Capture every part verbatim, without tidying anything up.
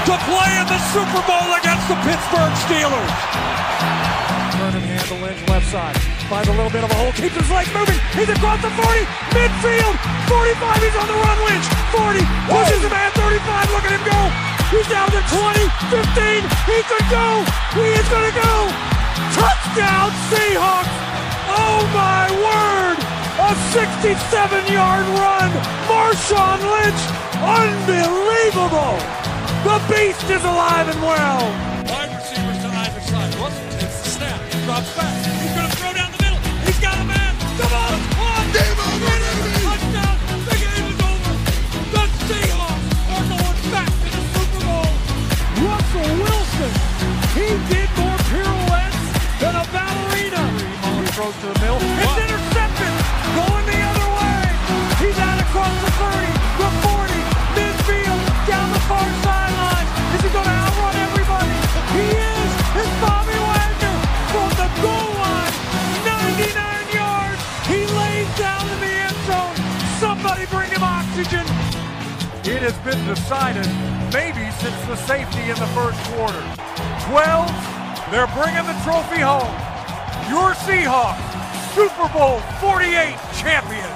to play in the Super Bowl against the Pittsburgh Steelers. Vernon handle Lynch left side. Finds a little bit of a hole, keeps his legs moving. He's across the forty, midfield, forty-five, he's on the run, Lynch. forty, pushes him at thirty-five, look at him go. He's down to twenty, fifteen, he could go. He is gonna go. Touchdown Seahawks. Oh my word. A sixty-seven yard run. Marshawn Lynch. Unbelievable. The beast is alive and well. Wide receivers to either side. Russell takes the snap. Drops back. He's going to throw down the middle. He's got a man. The ball is caught. Game over, baby. Touchdown. The game is over. The Seahawks are going back to the Super Bowl. Russell Wilson. He did more pirouettes than a ballerina. He throws to the middle. It's intercepted. Going the other way. He's out across the thirty, the forty, midfield, down the far sideline. Is he going to outrun everybody? He is. It's Bobby Wagner from the goal line. ninety-nine yards. He lays down in the end zone. Somebody bring him oxygen. It has been decided, maybe since the safety in the first quarter. twelve, they're bringing the trophy home. Your Seahawks, Super Bowl forty-eight champions.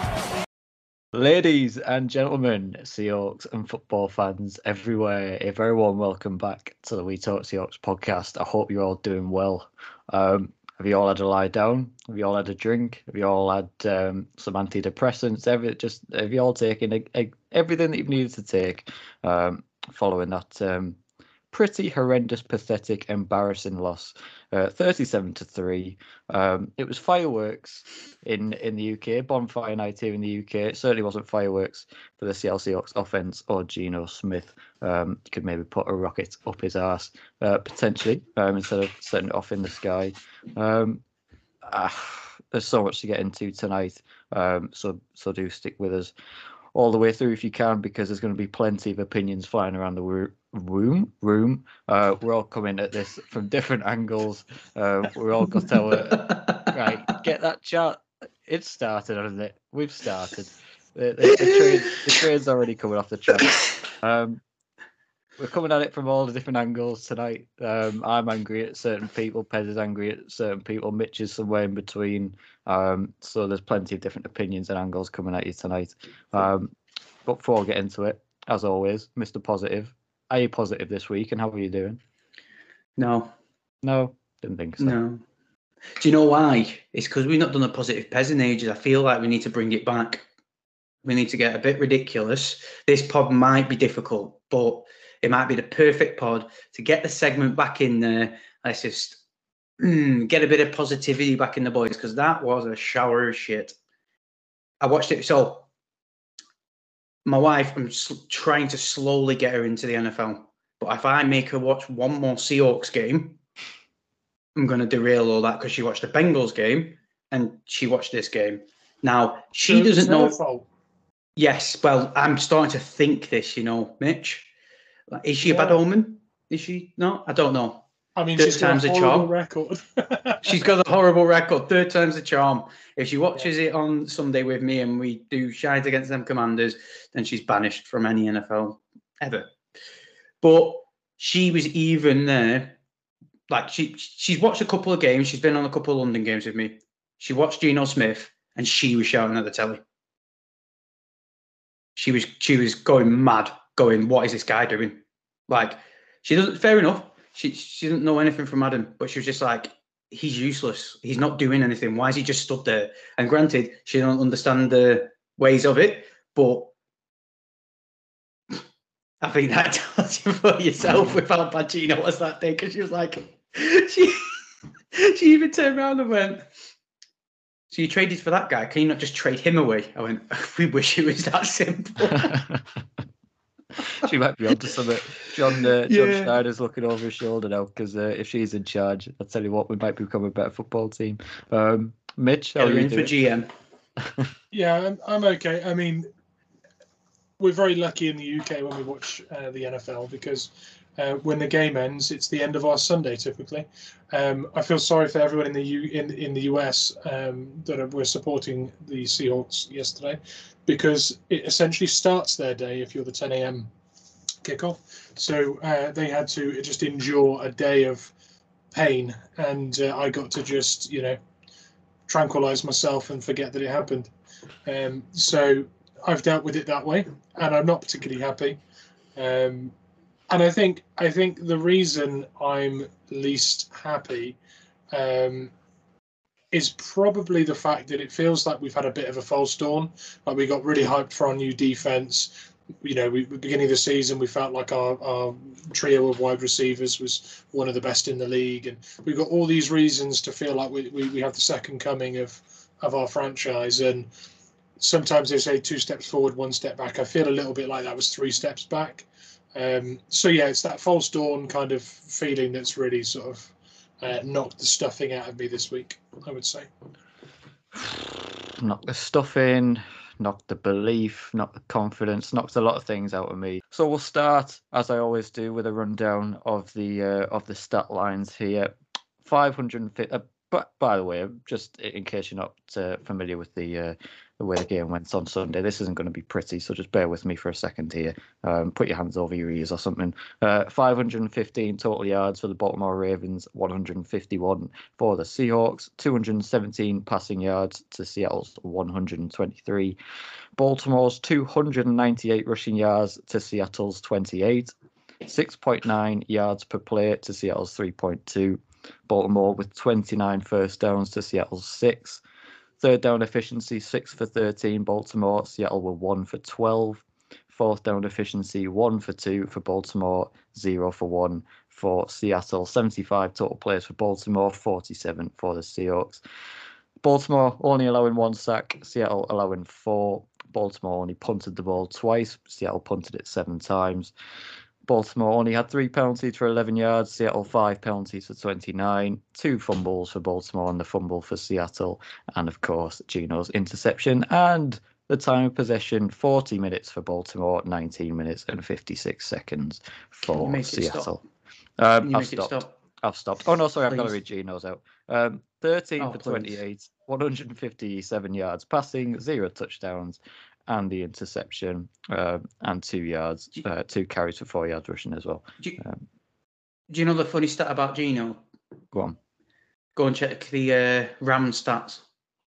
Ladies and gentlemen, Seahawks and football fans everywhere, a very warm welcome back to the We Talk Seahawks podcast. I hope you're all doing well. Um, have you all had a lie down? Have you all had a drink? Have you all had um, some antidepressants? Every, just have you all taken a, a, everything that you've needed to take um, following that um, pretty horrendous, pathetic, embarrassing loss, uh, thirty-seven to three. Um, it was fireworks in, in the U K, bonfire night here in the U K. It certainly wasn't fireworks for the Seattle Seahawks offense or Geno Smith. Um, you could maybe put a rocket up his arse, uh, potentially, um, instead of setting it off in the sky. Um, ah, there's so much to get into tonight, um, so so do stick with us all the way through if you can, because there's going to be plenty of opinions flying around the room. Room. Uh, we're all coming at this from different angles. Uh, we're all got our right. Get that chat. It's started, hasn't it? We've started. The, the, the, train, the train's already coming off the track. Um, we're coming at it from all the different angles tonight. Um, I'm angry at certain people. Pez is angry at certain people. Mitch is somewhere in between. Um, so there's plenty of different opinions and angles coming at you tonight. Um, but before I get into it, as always, Mister Positive. Are you positive this week, and how are you doing? No. No? Didn't think so. No. Do you know why? It's because we've not done a positive Pez in ages. I feel like we need to bring it back. We need to get a bit ridiculous. This pod might be difficult, but it might be the perfect pod to get the segment back in there. Let's just mm, get a bit of positivity back in the boys, because that was a shower of shit. I watched it. So my wife, I'm sl- trying to slowly get her into the N F L. But if I make her watch one more Seahawks game, I'm going to derail all that, because she watched the Bengals game and she watched this game. Now, she so doesn't know. Fault. Yes, well, I'm starting to think this, you know, Mitch. Like, is she yeah. a bad omen? Is she? No, I don't know. I mean, Third she's got time's a a horrible charm. record. She's got a horrible record. Third time's a charm. If she watches yeah. it on Sunday with me and we do shite against them Commanders, then she's banished from any N F L ever. But she was even there. Like, she she's watched a couple of games. She's been on a couple of London games with me. She watched Geno Smith and she was shouting at the telly. She was she was going mad, going, what is this guy doing? Like, she doesn't, fair enough. She she doesn't know anything from Adam, but she was just like, he's useless. He's not doing anything. Why is he just stood there? And granted, she don't understand the ways of it, but I think that tells you for yourself with how bad Gino was that day, because she was like, she she even turned around and went, so you traded for that guy? Can you not just trade him away? I went, we wish it was that simple. She might be onto something. John, uh, John Yeah. Schneider's looking over his shoulder now, because uh, if she's in charge, I'll tell you what, we might become a better football team. Um, Mitch, how Get are her you in for doing? G M. Yeah, I'm, I'm okay. I mean, we're very lucky in the U K when we watch uh, the N F L, because uh, when the game ends, it's the end of our Sunday typically. Um, I feel sorry for everyone in the U in in the U S um, that are, were supporting the Seahawks yesterday, because it essentially starts their day if you're the ten a.m. kickoff. So uh, they had to just endure a day of pain, and uh, I got to just, you know, tranquilize myself and forget that it happened. Um, so I've dealt with it that way, and I'm not particularly happy. Um, and I think I think the reason I'm least happy um, is probably the fact that it feels like we've had a bit of a false dawn. Like we got really hyped for our new defense. You know, we, beginning of the season, we felt like our, our trio of wide receivers was one of the best in the league, and we've got all these reasons to feel like we, we, we have the second coming of of our franchise. And sometimes they say two steps forward, one step back. I feel a little bit like that was three steps back. Um, so yeah, it's that false dawn kind of feeling that's really sort of uh, knocked the stuffing out of me this week, I would say. Knocked the stuffing, knocked the belief, knocked the confidence, knocked a lot of things out of me. So we'll start, as I always do, with a rundown of the uh, of the stat lines here. five hundred fifty. Uh, but by the way, just in case you're not uh, familiar with the uh, the way the game went on Sunday, this isn't going to be pretty, so just bear with me for a second here. Um, put your hands over your ears or something. Uh, five hundred fifteen total yards for the Baltimore Ravens, one hundred fifty-one for the Seahawks, two hundred seventeen passing yards to Seattle's one hundred twenty-three. Baltimore's two hundred ninety-eight rushing yards to Seattle's twenty-eight. six point nine yards per play to Seattle's three point two. Baltimore with twenty-nine first downs to Seattle's six. Third down efficiency, six for thirteen, Baltimore. Seattle were one for twelve. Fourth down efficiency, one for two for Baltimore, zero for one for Seattle. seventy-five total plays for Baltimore, forty-seven for the Seahawks. Baltimore only allowing one sack, Seattle allowing four. Baltimore only punted the ball twice, Seattle punted it seven times. Baltimore only had three penalties for eleven yards, Seattle five penalties for twenty-nine, two fumbles for Baltimore and the fumble for Seattle, and of course Geno's interception. And the time of possession, forty minutes for Baltimore, nineteen minutes and fifty-six seconds for Seattle. Um, I've stopped. Stop? I've stopped. Oh no, sorry, Please. I've got to read Geno's out. Um, thirteen oh, for please. twenty-eight, one hundred fifty-seven yards passing, zero touchdowns, and the interception, uh, and two yards, uh, two carries for four yards rushing as well. Do you, um, do you know the funny stat about Geno? Go on. Go and check the uh, Ram stats.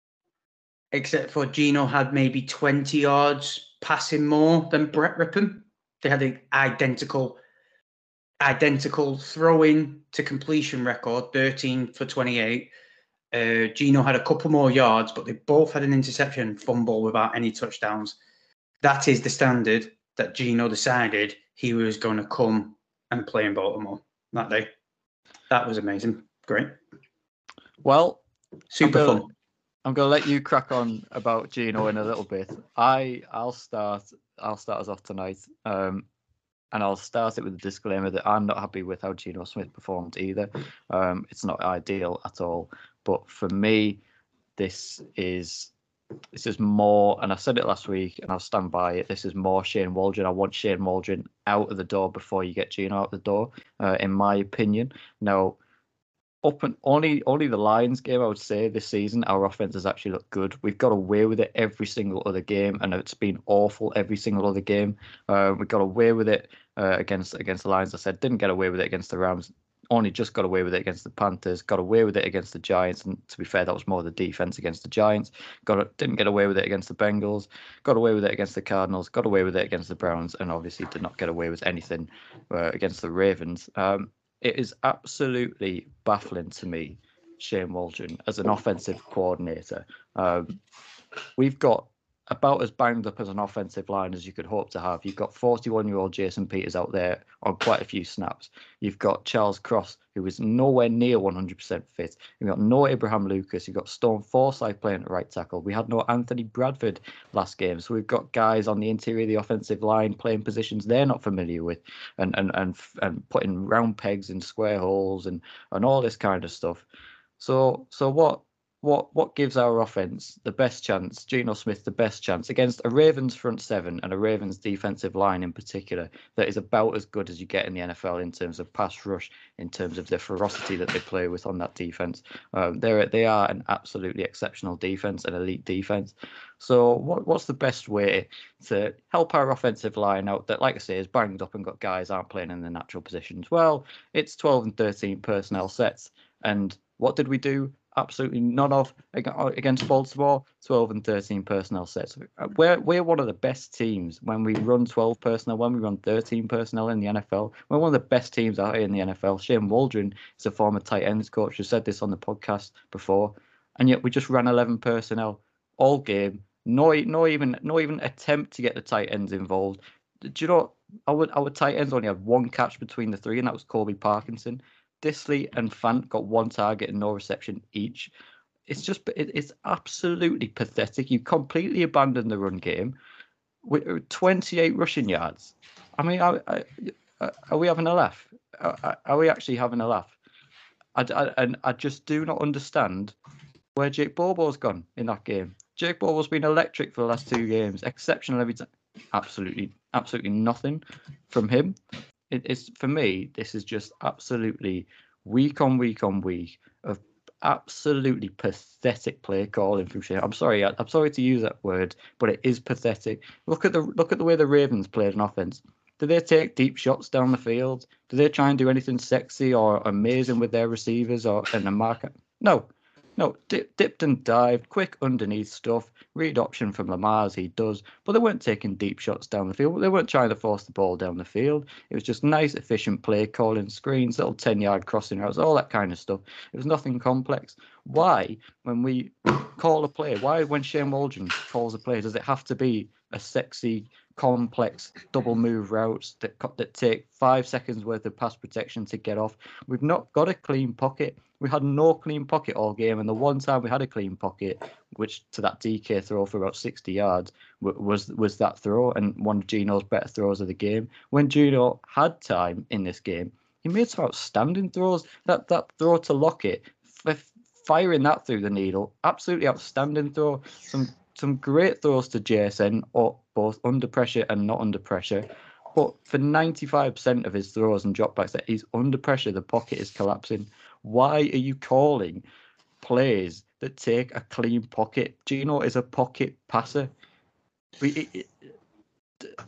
Except for Geno had maybe twenty yards passing more than Brett Rippon. They had an identical, identical throw-in to completion record, thirteen for twenty-eight. Uh, Geno had a couple more yards, but they both had an interception, fumble without any touchdowns. That is the standard that Geno decided he was going to come and play in Baltimore that day. That was amazing. Great. Well, super I'm gonna, fun. I'm going to let you crack on about Geno in a little bit. I, I'll start. I'll start us off tonight. Um, And I'll start it with a disclaimer that I'm not happy with how Geno Smith performed either. Um, it's not ideal at all. But for me, this is this is more, and I said it last week, and I'll stand by it. This is more Shane Waldron. I want Shane Waldron out of the door before you get Geno out the door, uh, in my opinion. Now, up and only only the Lions game, I would say, this season, our offense has actually looked good. We've got away with it every single other game, and it's been awful every single other game. Uh, we got away with it uh, against against the Lions. I said didn't get away with it against the Rams. Only just got away with it against the Panthers. Got away with it against the Giants, and to be fair, that was more the defense against the Giants. Got didn't get away with it against the Bengals. Got away with it against the Cardinals. Got away with it against the Browns, and obviously did not get away with anything uh, against the Ravens. Um, it is absolutely baffling to me, Shane Waldron, as an offensive coordinator. Um, we've got about as banged up as an offensive line as you could hope to have. You've got forty-one-year-old Jason Peters out there on quite a few snaps. You've got Charles Cross, who is nowhere near one hundred percent fit. You've got no Abraham Lucas. You've got Storm Forsyth playing at right tackle. We had no Anthony Bradford last game. So we've got guys on the interior of the offensive line playing positions they're not familiar with, and and and, and putting round pegs in square holes and, and all this kind of stuff. So so what what what gives our offense the best chance, Geno Smith the best chance against a Ravens front seven and a Ravens defensive line in particular that is about as good as you get in the N F L in terms of pass rush, in terms of the ferocity that they play with on that defense. Um, they're they are an absolutely exceptional defense, an elite defense. So what what's the best way to help our offensive line out that, like I say, is banged up and got guys aren't playing in the natural positions? Well, it's twelve and thirteen personnel sets. And what did we do? Absolutely none of against Baltimore. twelve and thirteen personnel sets. We're we're one of the best teams when we run twelve personnel, when we run thirteen personnel in the N F L. We're one of the best teams out here in the N F L. Shane Waldron is a former tight ends coach who said this on the podcast before, and yet we just ran eleven personnel all game. No, no even no even attempt to get the tight ends involved. Do you know our our tight ends only had one catch between the three, and that was Colby Parkinson. Disley and Fant got one target and no reception each. It's just, it, it's absolutely pathetic. You completely abandoned the run game with twenty-eight rushing yards. I mean, are, are we having a laugh? Are, are we actually having a laugh? I, I, and I just do not understand where Jake Bobo's gone in that game. Jake Bobo's been electric for the last two games, exceptional every time. Absolutely, absolutely nothing from him. It, it's for me, this is just absolutely week on week on week of absolutely pathetic play calling from Shane. I'm sorry, I, I'm sorry to use that word, but it is pathetic. Look at the look at the way the Ravens played an offense. Do they take deep shots down the field? Do they try and do anything sexy or amazing with their receivers or in the market? No. No, dip, dipped and dived, quick underneath stuff, read option from Lamar as he does, but they weren't taking deep shots down the field. They weren't trying to force the ball down the field. It was just nice, efficient play calling, screens, little ten-yard crossing routes, all that kind of stuff. It was nothing complex. Why, when we call a play, why when Shane Waldron calls a play, does it have to be a sexy, complex double move routes that that take five seconds worth of pass protection to get off? We've not got a clean pocket. We had no clean pocket all game, and the one time we had a clean pocket, which to that D K throw for about sixty yards, was was that throw, and one of Geno's better throws of the game. When Geno had time in this game, he made some outstanding throws. That that throw to Lockett, f- firing that through the needle, absolutely outstanding throw. Some some great throws to J S N, or both under pressure and not under pressure. But for ninety-five percent of his throws and dropbacks that he's under pressure, the pocket is collapsing. Why are you calling plays that take a clean pocket? Geno is a pocket passer. We, it, it,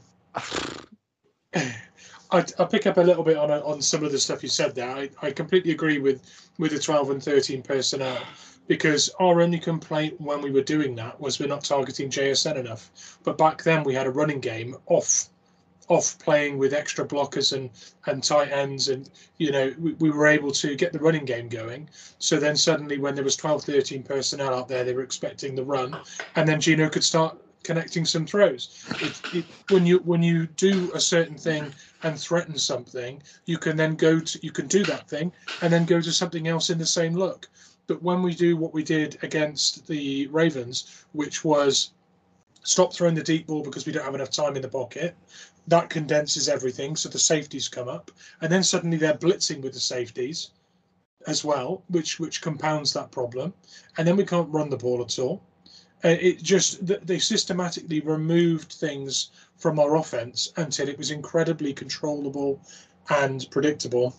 I I pick up a little bit on on some of the stuff you said there. I, I completely agree with with the twelve and thirteen personnel, because our only complaint when we were doing that was we're not targeting J S N enough. But back then we had a running game off. off playing with extra blockers and, and tight ends, and you know we, we were able to get the running game going. So then suddenly when there was twelve, thirteen personnel out there, they were expecting the run, and then Geno could start connecting some throws. It, it, when you when you do a certain thing and threaten something, you can then go to you can do that thing and then go to something else in the same look. But when we do what we did against the Ravens, which was stop throwing the deep ball because we don't have enough time in the pocket, that condenses everything, so the safeties come up, and then suddenly they're blitzing with the safeties as well, which which compounds that problem, and then we can't run the ball at all. Uh, it just they systematically removed things from our offense until it was incredibly controllable and predictable,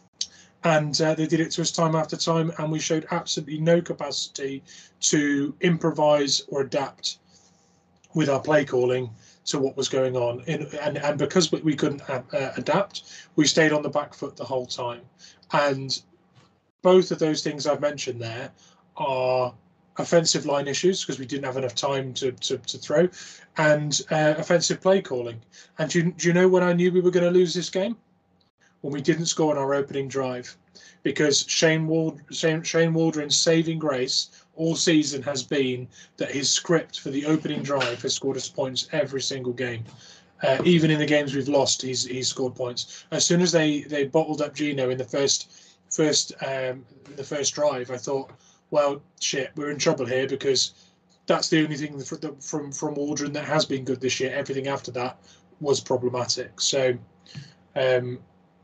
and uh, they did it to us time after time, and we showed absolutely no capacity to improvise or adapt with our play calling to what was going on. In, and, and because we couldn't uh, adapt, we stayed on the back foot the whole time. And both of those things I've mentioned there are offensive line issues because we didn't have enough time to, to, to throw, and uh, offensive play calling. And do you, do you know when I knew we were going to lose this game? When we didn't score on our opening drive. Because Shane, Wald, Shane, Shane Waldron's saving grace all season has been that his script for the opening drive has scored us points every single game. Uh, even in the games we've lost, he's he's scored points. As soon as they, they bottled up Geno in the first first um, the first drive, I thought, well, shit, we're in trouble here, because that's the only thing from from Waldron that has been good this year. Everything after that was problematic. So, um,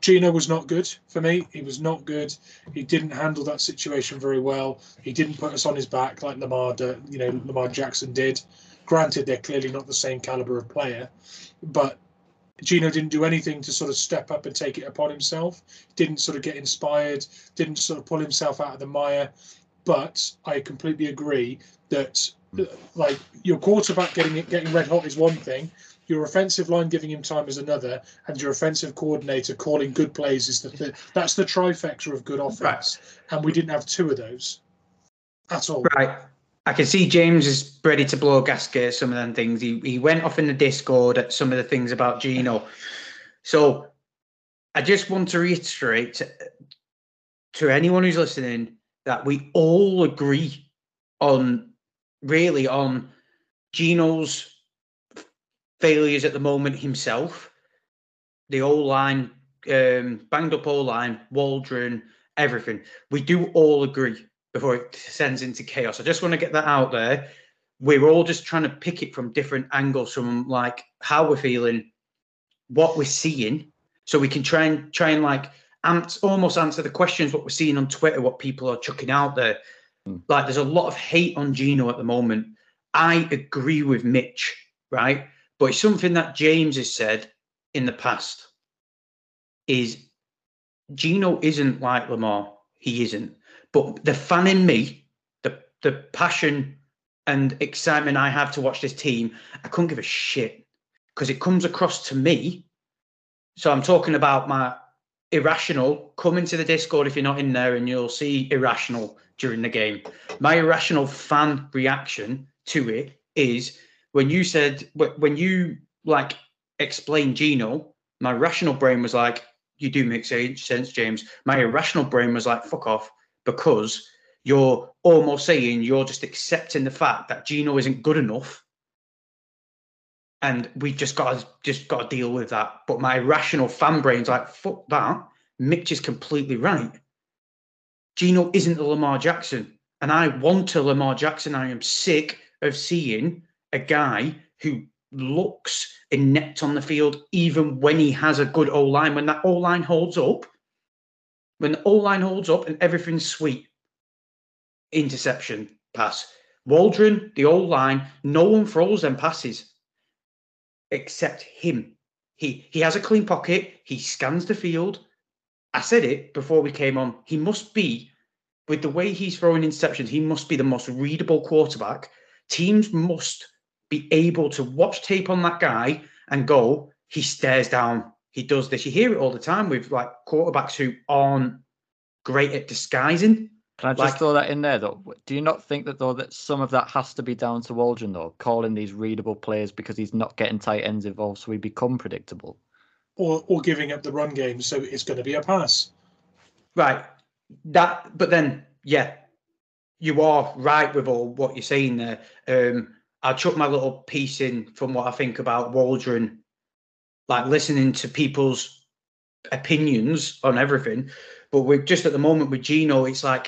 Gino was not good for me. He was not good. He didn't handle that situation very well. He didn't put us on his back like Lamar, you know, Lamar Jackson did. Granted, they're clearly not the same caliber of player, but Gino didn't do anything to sort of step up and take it upon himself. Didn't sort of get inspired. Didn't sort of pull himself out of the mire. But I completely agree that, like, your quarterback getting it, getting red hot is one thing. Your offensive line giving him time is another, and your offensive coordinator calling good plays is the th- that's the trifecta of good offense. Right. And we didn't have two of those at all. Right. I can see James is ready to blow a gasket at some of them things. He he went off in the Discord at some of the things about Gino. So I just want to reiterate to, to anyone who's listening that we all agree on really on Gino's failures at the moment himself, the O-line, um, banged up O-line, Waldron, everything. We do all agree before it descends into chaos. I just want to get that out there. We're all just trying to pick it from different angles, from like how we're feeling, what we're seeing, so we can try and try and like ans- almost answer the questions, what we're seeing on Twitter, what people are chucking out there. Mm. Like there's a lot of hate on Gino at the moment. I agree with Mitch, right? But it's something that James has said in the past is Gino isn't like Lamar. He isn't. But the fan in me, the the passion and excitement I have to watch this team, I couldn't give a shit because it comes across to me. So I'm talking about my irrational. Come into the Discord if you're not in there and you'll see irrational during the game. My irrational fan reaction to it is when you said, when you like explained Gino, my rational brain was like, you do make sense, James. My irrational brain was like, fuck off, because you're almost saying you're just accepting the fact that Gino isn't good enough. And we've just got to just got to deal with that. But my irrational fan brain's like, fuck that. Mitch is completely right. Gino isn't a Lamar Jackson. And I want a Lamar Jackson. I am sick of seeing a guy who looks inept on the field, even when he has a good O-line. When that O-line holds up, when the O-line holds up and everything's sweet, interception, pass. Waldron, the O-line, no one throws them passes except him. He he has a clean pocket. He scans the field. I said it before we came on. He must be, with the way he's throwing interceptions, he must be the most readable quarterback. Teams must be able to watch tape on that guy and go, he stares down. He does this. You hear it all the time with like quarterbacks who aren't great at disguising. Can I just like, throw that in there, though? Do you not think that, though, that some of that has to be down to Waldron, though, calling these readable plays because he's not getting tight ends involved, so we become predictable? Or or giving up the run game, so it's going to be a pass. Right. That, but then, yeah, you are right with all what you're saying there. Um, I'll chuck my little piece in from what I think about Waldron, like listening to people's opinions on everything. But we're just at the moment with Gino, it's like,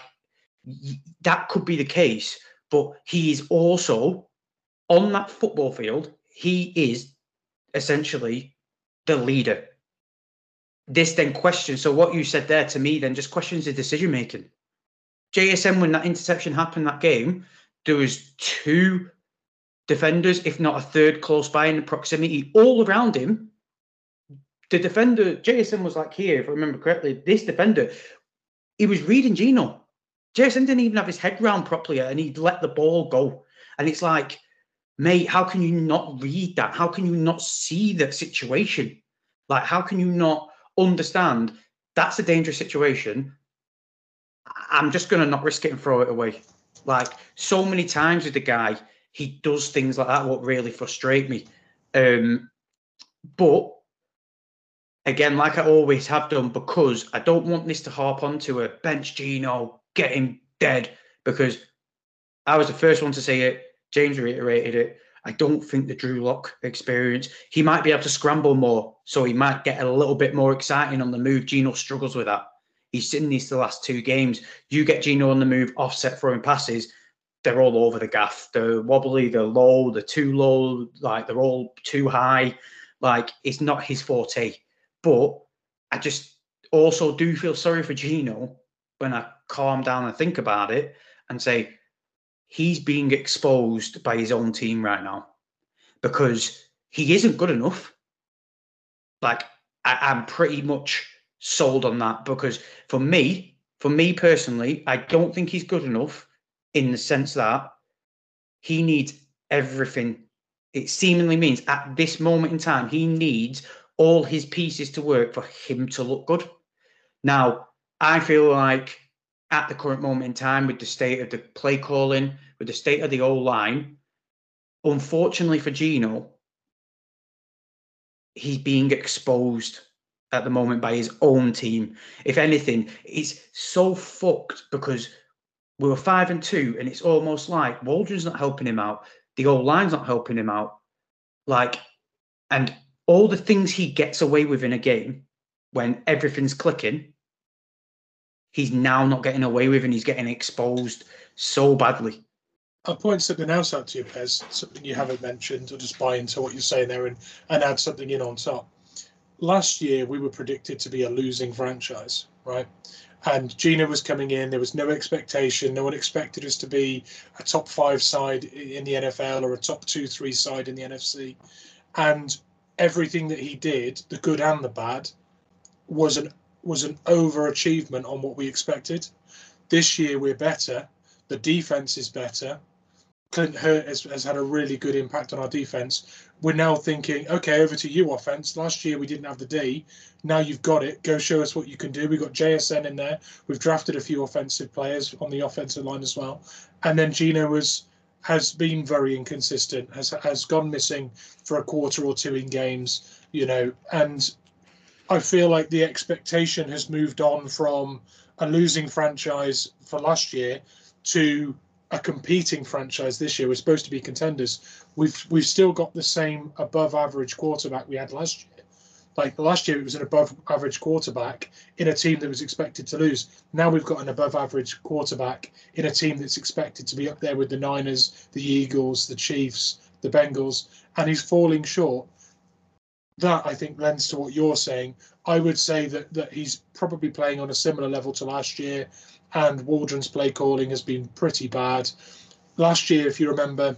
that could be the case, but he is also on that football field. He is essentially the leader. This then questions. So what you said there to me then just questions the decision making. J S M, when that interception happened that game, there was two defenders, if not a third, close by in the proximity, all around him. The defender, J S M was like here, if I remember correctly. This defender, he was reading Gino. J S M didn't even have his head round properly and he'd let the ball go. And it's like, mate, how can you not read that? How can you not see that situation? Like, how can you not understand that's a dangerous situation? I'm just going to not risk it and throw it away. Like, so many times with the guy, he does things like that, what really frustrate me. Um, but, again, like I always have done, because I don't want this to harp onto a bench Gino, get him dead, because I was the first one to say it. James reiterated it. I don't think the Drew Lock experience, he might be able to scramble more, so he might get a little bit more exciting on the move. Gino struggles with that. He's seen these the last two games. You get Gino on the move, offset throwing passes, they're all over the gaff. They're wobbly, they're low, they're too low, like they're all too high. Like, it's not his forte. But I just, also do feel sorry for Gino when I calm down and think about it and say, he's being exposed by his own team right now because he isn't good enough. Like, I, I'm pretty much sold on that because for me, for me personally, I don't think he's good enough in the sense that he needs everything. It seemingly means at this moment in time, he needs all his pieces to work for him to look good. Now, I feel like at the current moment in time, with the state of the play calling, with the state of the O-line, unfortunately for Gino, he's being exposed at the moment by his own team. If anything, it's so fucked because we were five and two, and it's almost like Waldron's not helping him out. The O-line's not helping him out. Like, and all the things he gets away with in a game when everything's clicking, he's now not getting away with, and he's getting exposed so badly. I'll point something else out to you, Pez, something you haven't mentioned. I'll just buy into what you're saying there and, and add something in on top. Last year, we were predicted to be a losing franchise, right? And Gino was coming in. There was no expectation. No one expected us to be a top five side in the N F L or a top two, three side in the N F C. And everything that he did, the good and the bad, was an was an overachievement on what we expected. This year, we're better. The defense is better. Clint Hurt has, has had a really good impact on our defense. We're now thinking, okay, over to you, offense. Last year we didn't have the D. Now you've got it. Go show us what you can do. We've got J S N in there. We've drafted a few offensive players on the offensive line as well. And then Gino was has been very inconsistent, has has gone missing for a quarter or two in games, you know. And I feel like the expectation has moved on from a losing franchise for last year to a competing franchise this year. We're supposed to be contenders. We've we've still got the same above average quarterback we had last year. Like last year, it was an above average quarterback in a team that was expected to lose. Now we've got an above average quarterback in a team that's expected to be up there with the Niners, the Eagles, the Chiefs, the Bengals, and he's falling short. That, I think, lends to what you're saying. I would say that that he's probably playing on a similar level to last year, and Waldron's play calling has been pretty bad. Last year, if you remember,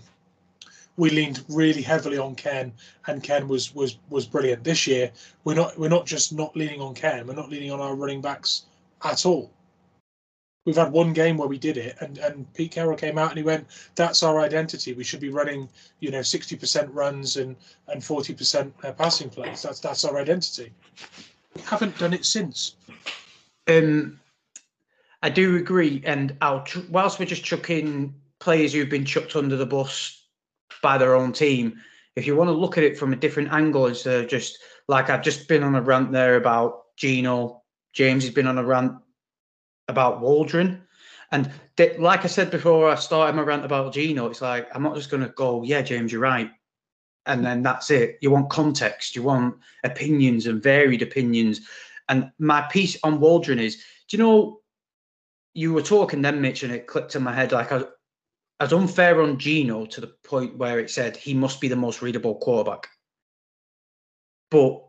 we leaned really heavily on Ken, and Ken was was was brilliant. This year, we're not we're not just not leaning on Ken, we're not leaning on our running backs at all. We've had one game where we did it, and, and Pete Carroll came out and he went, that's our identity. We should be running, you know, sixty percent runs and, and forty percent passing plays. That's that's our identity. We haven't done it since. Um, I do agree. And I'll whilst we're just chucking players who've been chucked under the bus by their own team, if you want to look at it from a different angle, instead of just like I've just been on a rant there about Gino, James has been on a rant about Waldron. And th- like I said before I started my rant about Gino, it's like, I'm not just going to go, yeah, James, you're right. And then that's it. You want context. You want opinions and varied opinions. And my piece on Waldron is, do you know, you were talking then, Mitch, and it clicked in my head, like I, I was unfair on Gino to the point where it said he must be the most readable quarterback. But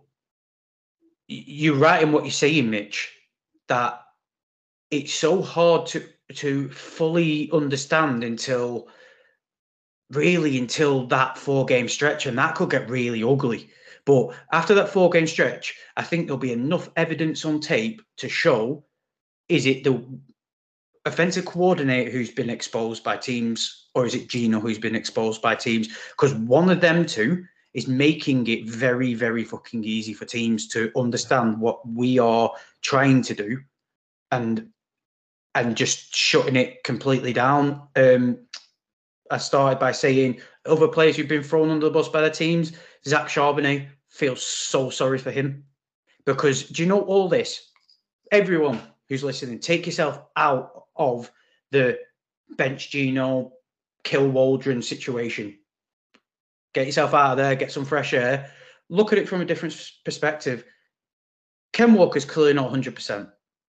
you're right in what you're saying, Mitch, that it's so hard to to fully understand until really until that four game stretch, and that could get really ugly. But after that four game stretch, I think there'll be enough evidence on tape to show, is it the offensive coordinator who's been exposed by teams, or is it Gino who's been exposed by teams? Because one of them two is making it very, very fucking easy for teams to understand what we are trying to do, and and just shutting it completely down. Um, I started by saying other players who've been thrown under the bus by the teams. Zach Charbonnet, feels so sorry for him, because do you know all this? Everyone who's listening, take yourself out of the bench Gino, kill Waldron situation. Get yourself out of there, get some fresh air. Look at it from a different perspective. Ken Walker's clearly not one hundred percent.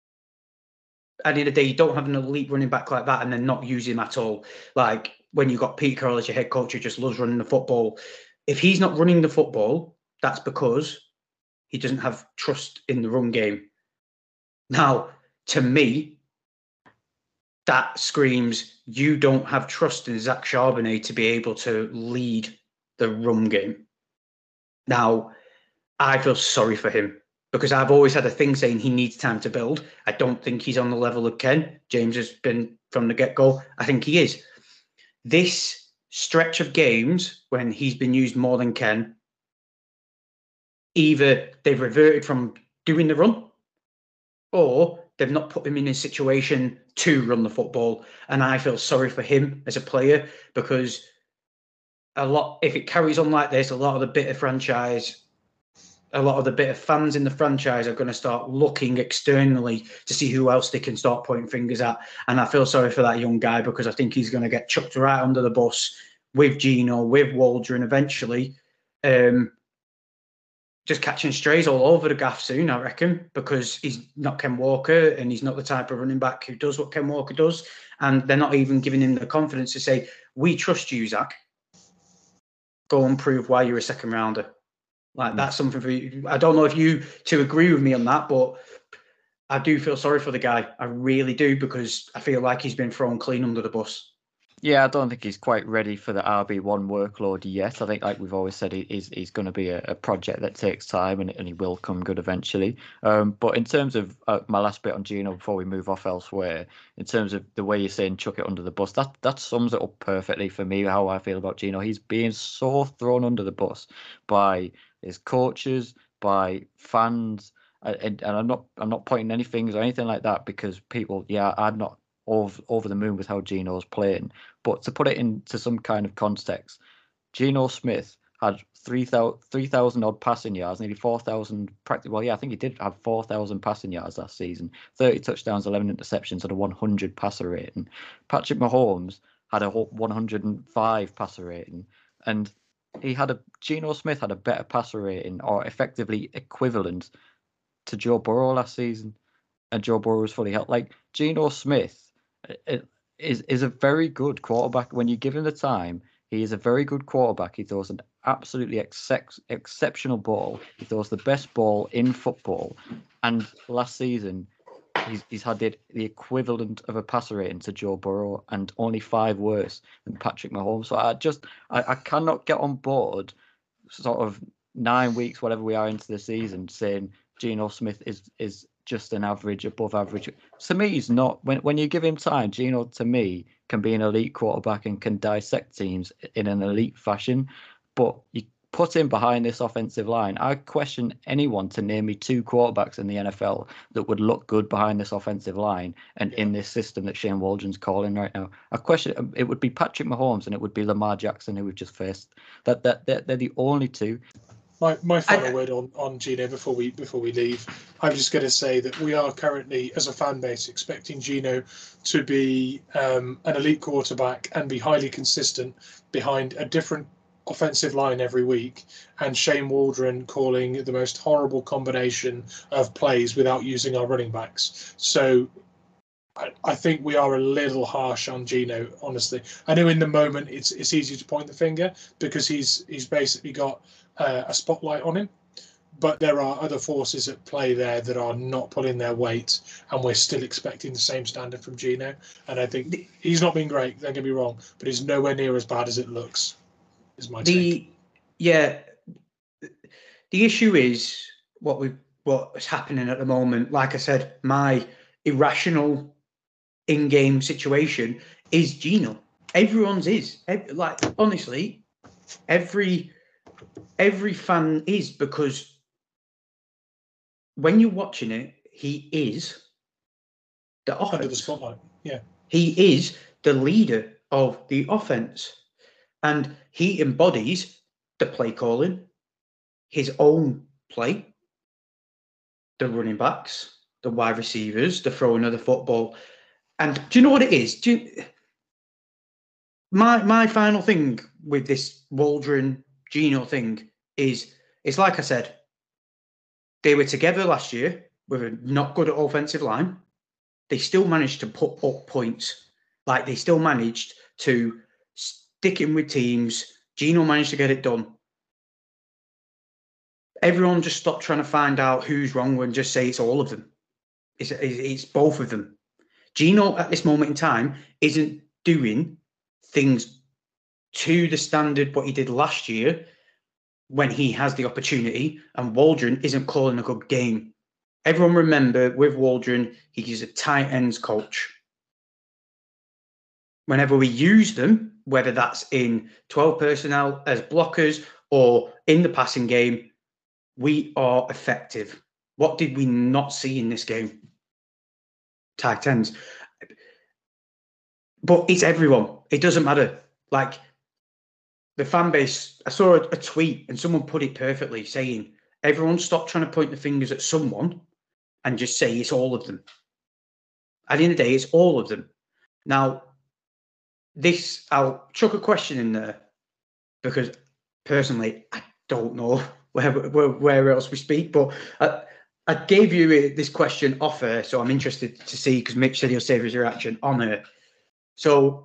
At the end of the day, you don't have an elite running back like that and then not use him at all. Like when you've got Pete Carroll as your head coach who just loves running the football. If he's not running the football, that's because he doesn't have trust in the run game. Now, to me, that screams you don't have trust in Zach Charbonnet to be able to lead the run game. Now, I feel sorry for him because I've always had a thing saying he needs time to build. I don't think he's on the level of Ken. James has been from the get-go. I think he is. This stretch of games when he's been used more than Ken, either they've reverted from doing the run or they've not put him in a situation to run the football. And I feel sorry for him as a player because a lot, if it carries on like this, a lot of the bitter franchise, a lot of the bitter fans in the franchise are going to start looking externally to see who else they can start pointing fingers at. And I feel sorry for that young guy because I think he's going to get chucked right under the bus with Gino, with Waldron eventually. Um, just catching strays all over the gaff soon, I reckon, because he's not Ken Walker and he's not the type of running back who does what Ken Walker does. And they're not even giving him the confidence to say, we trust you, Zach. Go and prove why you're a second rounder. Like, that's something for you. I don't know if you two agree with me on that, but I do feel sorry for the guy. I really do, because I feel like he's been thrown clean under the bus. Yeah, I don't think he's quite ready for the R B one workload yet. I think, like we've always said, he, he's, he's going to be a, a project that takes time and, and he will come good eventually. Um, but in terms of uh, my last bit on Gino before we move off elsewhere, in terms of the way you're saying chuck it under the bus, that, that sums it up perfectly for me, how I feel about Gino. He's being so thrown under the bus by his coaches, by fans, and, and I'm not I'm not pointing any fingers or anything like that, because people, yeah, I'm not over, over the moon with how Gino's playing. But to put it into some kind of context, Gino Smith had three thousand odd passing yards, nearly four thousand practically. Well, yeah, I think he did have four thousand passing yards last season, thirty touchdowns, eleven interceptions, and a one hundred passer rating. Patrick Mahomes had a one hundred five passer rating, and he had a Geno Smith had a better passer rating, or effectively equivalent, to Joe Burrow last season, and Joe Burrow was fully healthy. Like, Geno Smith is is a very good quarterback when you give him the time. He is a very good quarterback. He throws an absolutely ex- exceptional ball. He throws the best ball in football. And last season, he's he's had the, the equivalent of a passer rating to Joe Burrow, and only five worse than Patrick Mahomes. So I just I, I cannot get on board, sort of nine weeks, whatever we are into the season, saying Geno Smith is is just an average, above average. To me, he's not. When when you give him time, Geno, to me, can be an elite quarterback and can dissect teams in an elite fashion. But you put him behind this offensive line, I question anyone to name me two quarterbacks in the N F L that would look good behind this offensive line and in this system that Shane Waldron's calling right now. I question it would be Patrick Mahomes and it would be Lamar Jackson, who we've just faced. That that they're, they're the only two. My my final I, word on, on Gino before we before we leave. I'm just going to say that we are currently, as a fan base, expecting Gino to be um, an elite quarterback and be highly consistent behind a different offensive line every week, and Shane Waldron calling the most horrible combination of plays without using our running backs. So I, I think we are a little harsh on Gino, honestly. I know in the moment it's it's easy to point the finger because he's he's basically got uh, a spotlight on him, but there are other forces at play there that are not pulling their weight, and we're still expecting the same standard from Gino. And I think he's not been great, don't get me wrong, but he's nowhere near as bad as it looks. Is my the take. Yeah, the issue is what we what's happening at the moment. Like I said, my irrational in-game situation is Gino. Everyone's is Every, like honestly, every every fan is, because when you're watching it, he is the offense. Under the spotlight, yeah. He is the leader of the offense. And he embodies the play calling, his own play, the running backs, the wide receivers, the throwing of the football. And do you know what it is? Do you, my my final thing with this Waldron Gino thing is, it's like I said, they were together last year with a not good offensive line. They still managed to put up points. Like, they still managed to sticking with teams. Gino managed to get it done. Everyone just stopped trying to find out who's wrong and just say it's all of them. It's, it's both of them. Gino, at this moment in time, isn't doing things to the standard what he did last year when he has the opportunity, and Waldron isn't calling a good game. Everyone remember, with Waldron, he's a tight ends coach. Whenever we use them, whether that's in twelve personnel as blockers or in the passing game, we are effective. What did we not see in this game? Tight ends. But it's everyone. It doesn't matter. Like, the fan base, I saw a, a tweet and someone put it perfectly saying, everyone stop trying to point the fingers at someone and just say it's all of them. At the end of the day, it's all of them. Now, this, I'll chuck a question in there because personally, I don't know where where, where else we speak, but I, I gave you this question off air, so I'm interested to see, because Mitch said he'll save his reaction on air. So,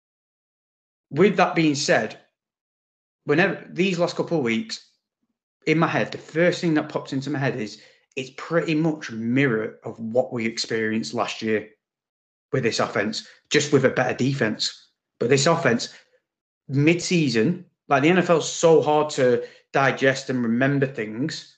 with that being said, whenever these last couple of weeks, in my head, the first thing that pops into my head is it's pretty much a mirror of what we experienced last year with this offense, just with a better defense. But this offense, mid-season, like the N F L's so hard to digest and remember things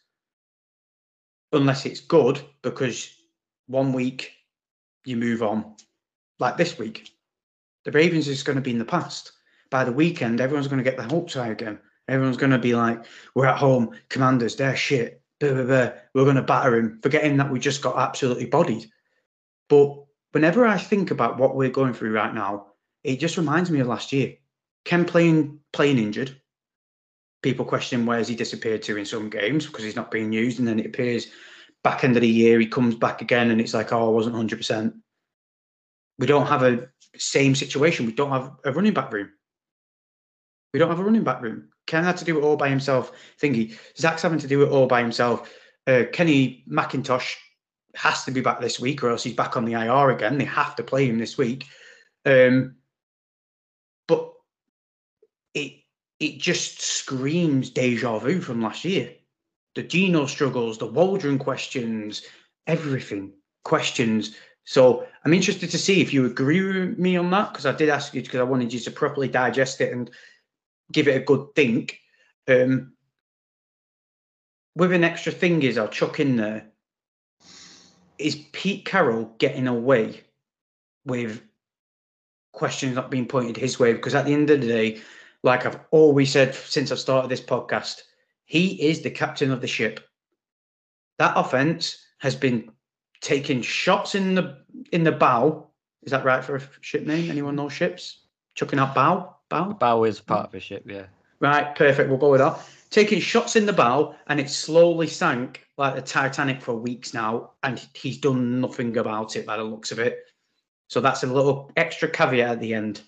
unless it's good, because one week you move on. Like this week, the Ravens is going to be in the past. By the weekend, everyone's going to get their hopes high again. Everyone's going to be like, we're at home, Commanders, they're shit. Blah, blah, blah. We're going to batter him, forgetting that we just got absolutely bodied. But whenever I think about what we're going through right now, it just reminds me of last year. Ken playing playing injured. People questioning where's he disappeared to in some games because he's not being used. And then it appears back end of the year, he comes back again and it's like, oh, I wasn't one hundred percent. We don't have a same situation. We don't have a running back room. We don't have a running back room. Ken had to do it all by himself. Thingy. Zach's having to do it all by himself. Uh, Kenny McIntosh has to be back this week or else he's back on the I R again. They have to play him this week. Um, but it it just screams deja vu from last year. The Gino struggles, the Waldron questions, everything questions. So I'm interested to see if you agree with me on that, because I did ask you because I wanted you to properly digest it and give it a good think. Um, with an extra thing is I'll chuck in there. Is Pete Carroll getting away with questions not being pointed his way? Because at the end of the day, like I've always said since I've started this podcast, he is the captain of the ship. That offense has been taking shots in the in the bow. Is that right for a ship name? Anyone know ships? Chucking out bow? Bow? A bow is part of a ship, yeah. Right, perfect. We'll go with that. Taking shots in the bow, and it slowly sank like the Titanic for weeks now, and he's done nothing about it by the looks of it. So that's a little extra caveat at the end.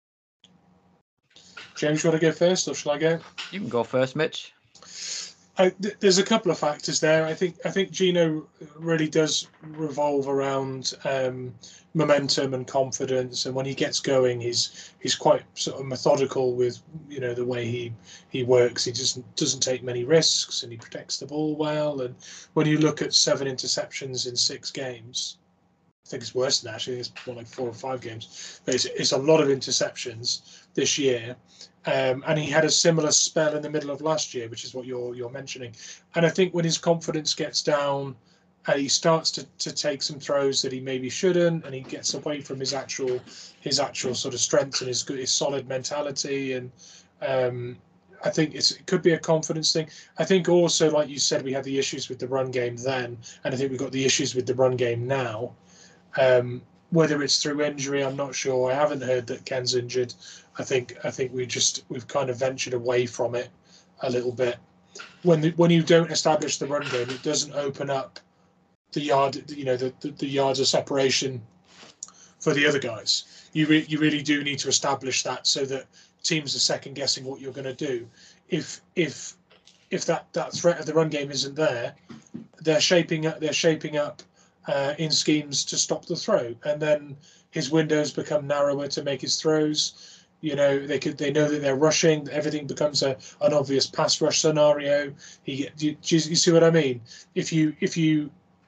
James, you want to go first, or shall I go? You can go first, Mitch. I, th- there's a couple of factors there. I think I think Gino really does revolve around um, momentum and confidence, and when he gets going, he's he's quite sort of methodical with you know the way he he works. He just doesn't take many risks, and he protects the ball well. And when you look at seven interceptions in six games, I think it's worse than that, actually. It's more like four or five games. But it's, it's a lot of interceptions this year. Um, and he had a similar spell in the middle of last year, which is what you're you're mentioning. And I think when his confidence gets down and he starts to, to take some throws that he maybe shouldn't, and he gets away from his actual his actual sort of strengths and his his solid mentality, and um, I think it's, it could be a confidence thing. I think also, like you said, we had the issues with the run game then, and I think we've got the issues with the run game now. Um, whether it's through injury, I'm not sure. I haven't heard that Ken's injured. I think I think we just we've kind of ventured away from it a little bit. When the, when you don't establish the run game, it doesn't open up the yard, you know, the, the, the yards of separation for the other guys. You re, you really do need to establish that so that teams are second guessing what you're going to do. If if if that, that threat of the run game isn't there, they're shaping up they're shaping up uh, in schemes to stop the throw, and then his windows become narrower to make his throws. You know, they could. They know that they're rushing. Everything becomes a an obvious pass rush scenario. He, you, you see what I mean? If you if you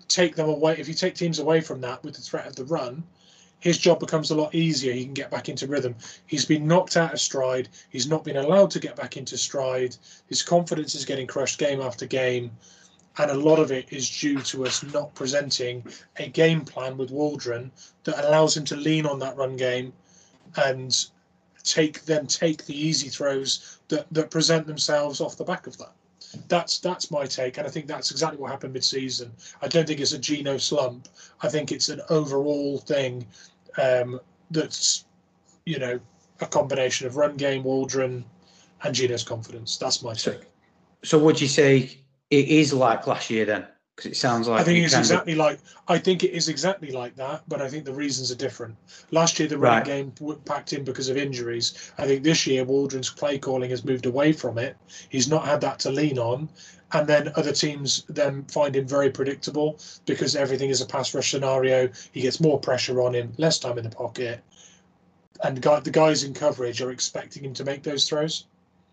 take them away, if you take teams away from that with the threat of the run, his job becomes a lot easier. He can get back into rhythm. He's been knocked out of stride. He's not been allowed to get back into stride. His confidence is getting crushed game after game. And a lot of it is due to us not presenting a game plan with Waldron that allows him to lean on that run game and take then take the easy throws that, that present themselves off the back of that. That's that's my take, and I think that's exactly what happened mid-season. I don't think it's a Gino slump. I think it's an overall thing um, that's, you know, a combination of run game, Waldron, and Gino's confidence. That's my take. So, so would you say it is like last year then? Because it sounds like I think it's exactly of... like I think it is exactly like that, but I think the reasons are different. Last year the running right. game packed in because of injuries. I think this year Waldron's play calling has moved away from it. He's not had that to lean on, and then other teams then find him very predictable because everything is a pass rush scenario. He gets more pressure on him, less time in the pocket, and the guys in coverage are expecting him to make those throws.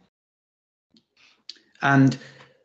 And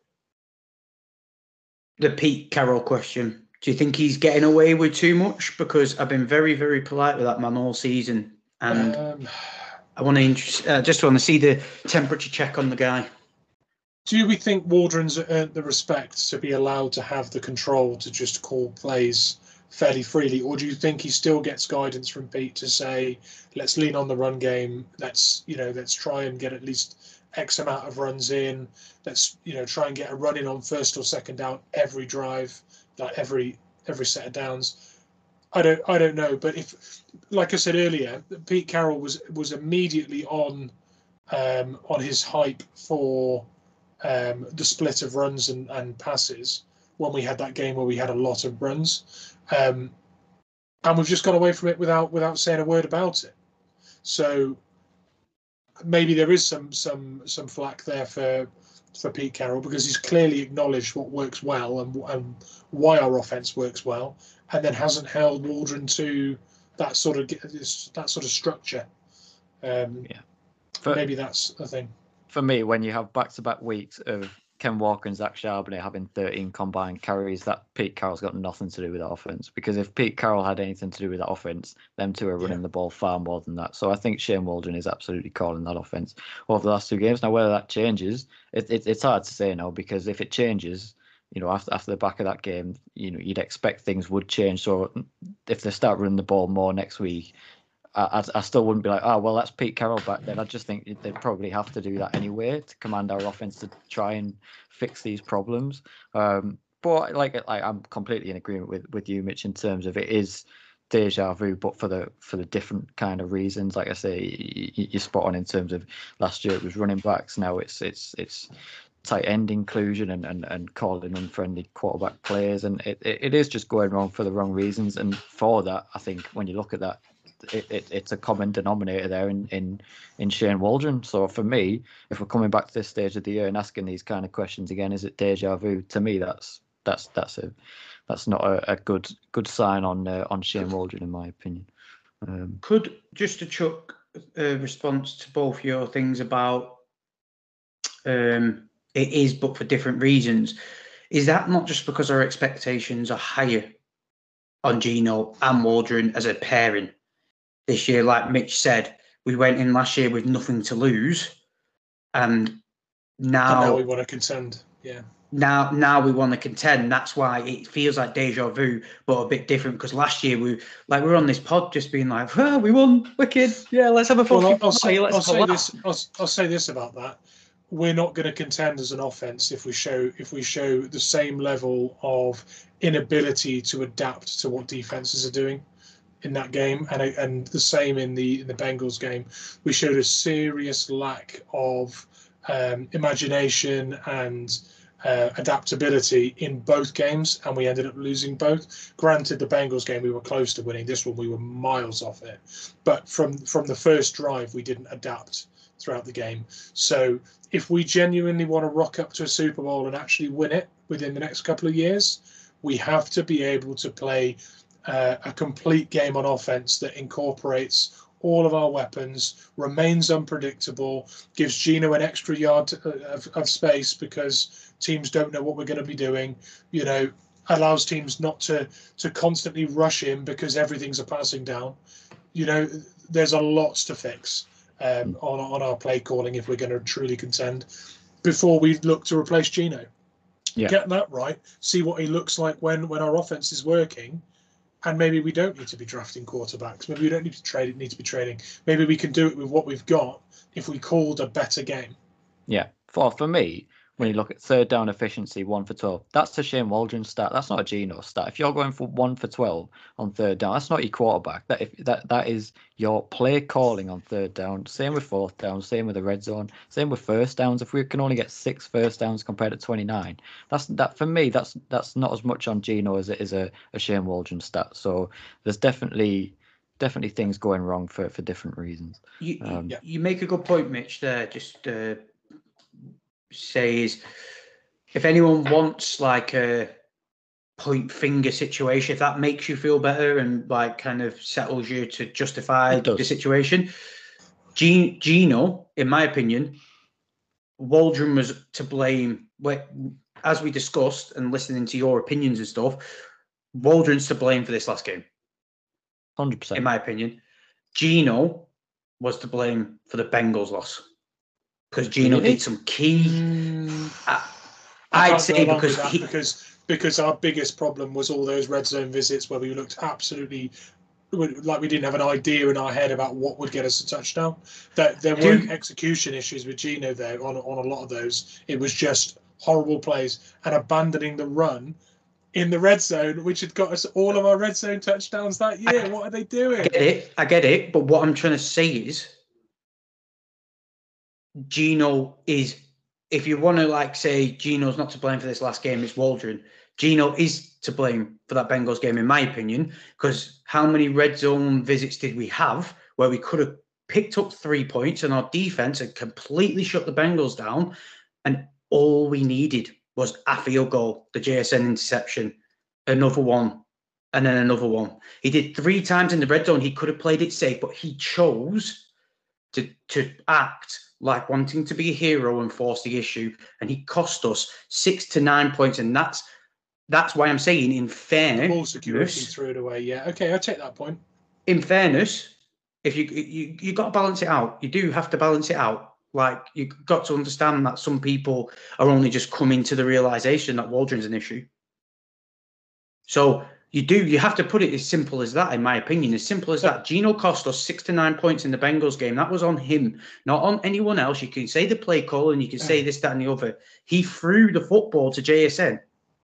the Pete Carroll question. Do you think he's getting away with too much? Because I've been very, very polite with that man all season. And um, I want to uh, just want to see the temperature check on the guy. Do we think Waldron's earned the respect to be allowed to have the control to just call plays fairly freely? Or do you think he still gets guidance from Pete to say, let's lean on the run game. Let's, you know, let's try and get at least X amount of runs in. Let's, you know, try and get a run in on first or second down every drive, like every every set of downs. I don't I don't know, but if, like I said earlier, Pete Carroll was was immediately on um, on his hype for um, the split of runs and, and passes when we had that game where we had a lot of runs, um, and we've just got away from it without without saying a word about it. So maybe there is some some some flack there for for Pete Carroll because he's clearly acknowledged what works well and, and why our offense works well, and then hasn't held Waldron to that sort of that sort of structure. Um, yeah, for, maybe that's the thing. For me, when you have back-to-back weeks of Ken Walker and Zach Charbonnet having thirteen combined carries, that Pete Carroll's got nothing to do with the offense. Because if Pete Carroll had anything to do with that offense, them two are running yeah. the ball far more than that. So I think Shane Waldron is absolutely calling that offense over the last two games. Now, whether that changes, it, it, it's hard to say now, because if it changes, you know, after after the back of that game, you know, you'd expect things would change. So if they start running the ball more next week, I, I still wouldn't be like, oh, well, that's Pete Carroll back then. I just think they'd probably have to do that anyway to command our offense to try and fix these problems. Um, but like, like, I'm completely in agreement with, with you, Mitch, in terms of it is deja vu, but for the for the different kind of reasons. Like I say, you, you're spot on in terms of last year it was running backs. Now it's it's it's tight end inclusion and, and, and calling unfriendly quarterback players. And it, it, it is just going wrong for the wrong reasons. And for that, I think when you look at that, It, it, it's a common denominator there in, in, in Shane Waldron. So for me, if we're coming back to this stage of the year and asking these kind of questions again, is it deja vu? To me, that's that's that's a that's not a, a good good sign on uh, on Shane Waldron, in my opinion. Um, Could just a Chuck uh, response to both your things about um, it is, but for different reasons. Is that not just because our expectations are higher on Gino and Waldron as a pairing? This year, like Mitch said, we went in last year with nothing to lose, and now, and now we want to contend. Yeah. Now, now we want to contend. That's why it feels like deja vu, but a bit different. Because last year we, like, we were on this pod just being like, "Oh, we won, wicked, yeah, let's have a fucking well, I'll, I'll say, let's I'll say this. I'll, I'll say this about that: we're not going to contend as an offense if we show if we show the same level of inability to adapt to what defenses are doing in that game, and and the same in the in the Bengals game. We showed a serious lack of um, imagination and uh, adaptability in both games, and we ended up losing both. Granted, the Bengals game we were close to winning. This one we were miles off it. But from from the first drive, we didn't adapt throughout the game. So if we genuinely want to rock up to a Super Bowl and actually win it within the next couple of years, we have to be able to play Uh, a complete game on offense that incorporates all of our weapons, remains unpredictable, gives Gino an extra yard to, uh, of, of space because teams don't know what we're going to be doing, you know, allows teams not to to constantly rush in because everything's a passing down. You know, there's a lots to fix um, on on our play calling if we're going to truly contend before we look to replace Gino. Yeah. Get that right. See what he looks like when when our offense is working. And maybe we don't need to be drafting quarterbacks. Maybe we don't need to trade it, need to be trading. Maybe we can do it with what we've got if we called a better game. Yeah. For for me, when you look at third down efficiency, one for twelve, that's a Shane Waldron stat. That's not a Geno stat. If you're going for one for twelve on third down, that's not your quarterback. That if that that is your play calling on third down. Same with fourth down. Same with the red zone. Same with first downs. If we can only get six first downs compared to twenty-nine, that's that for me. That's that's not as much on Geno as it is a, a Shane Waldron stat. So there's definitely definitely things going wrong for for different reasons. You Um, you, you make a good point, Mitch. There, just. Uh, say is if anyone wants like a point finger situation, if that makes you feel better and like kind of settles you to justify the situation, G- Gino, in my opinion, Waldron was to blame. As we discussed and listening to your opinions and stuff, Waldron's to blame for this last game. one hundred percent. In my opinion, Gino was to blame for the Bengals loss. Because Gino Really? did some key. Mm, I, I I'd can't say go along because with that he, because because our biggest problem was all those red zone visits where we looked absolutely like we didn't have an idea in our head about what would get us a touchdown. That there weren't Dude. execution issues with Gino there on on a lot of those. It was just horrible plays and abandoning the run in the red zone, which had got us all of our red zone touchdowns that year. I, what are they doing? I get it. I get it. But what I'm trying to say is, Gino is, if you want to like say Gino's not to blame for this last game, it's Waldron. Gino is to blame for that Bengals game, in my opinion, because how many red zone visits did we have where we could have picked up three points and our defense had completely shut the Bengals down, and all we needed was a field goal, the J S N interception, another one, and then another one. He did three times in the red zone. He could have played it safe, but he chose to to act like wanting to be a hero and force the issue, and he cost us six to nine points, and that's that's why I'm saying, in fairness, Ball security threw it away. Yeah, okay, I take that point. In fairness, if you you you got to balance it out, you do have to balance it out. Like you've got to understand that some people are only just coming to the realization that Waldron's an issue. So you do you have to put it as simple as that, in my opinion, as simple as that. Gino cost us six to nine points in the Bengals game. That was on him, not on anyone else. You can say the play call and you can say this, that, and the other. He threw the football to J S N.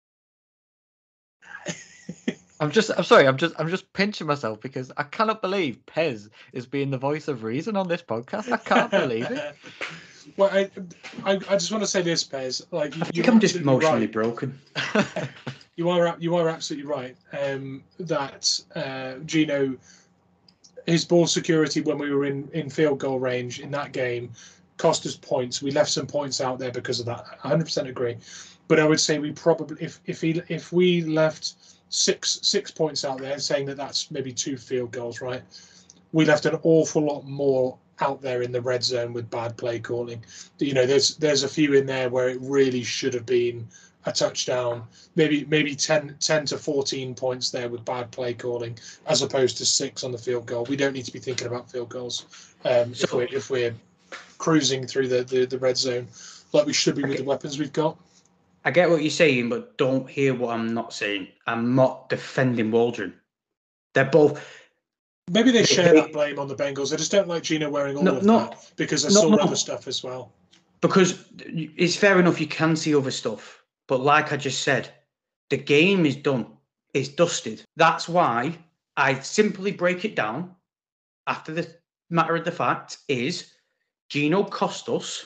I'm just, I'm sorry, I'm just, I'm just pinching myself because I cannot believe Pez is being the voice of reason on this podcast. I can't believe it. Well, I, I, I just want to say this, Pez. Like, you, I think I'm just emotionally right. broken. You are, you are absolutely right. Um, that uh, Gino, his ball security when we were in, in field goal range in that game, cost us points. We left some points out there because of that. I one hundred percent agree. But I would say we probably, if if he, if we left six six points out there, saying that that's maybe two field goals, right? We left an awful lot more out there in the red zone with bad play calling. You know, there's there's a few in there where it really should have been a touchdown, maybe maybe ten, ten to fourteen points there with bad play calling, as opposed to six on the field goal. We don't need to be thinking about field goals um, so, if we're if we're cruising through the, the, the red zone like we should be with okay. the weapons we've got. I get what you're saying, but don't hear what I'm not saying. I'm not defending Waldron. They're both. Maybe they, they share they, that blame on the Bengals. I just don't like Gino wearing all no, of no, that because I no, saw no. other stuff as well. Because it's fair enough, you can see other stuff. But like I just said, the game is done. It's dusted. That's why I simply break it down after the matter of the fact is Gino cost us.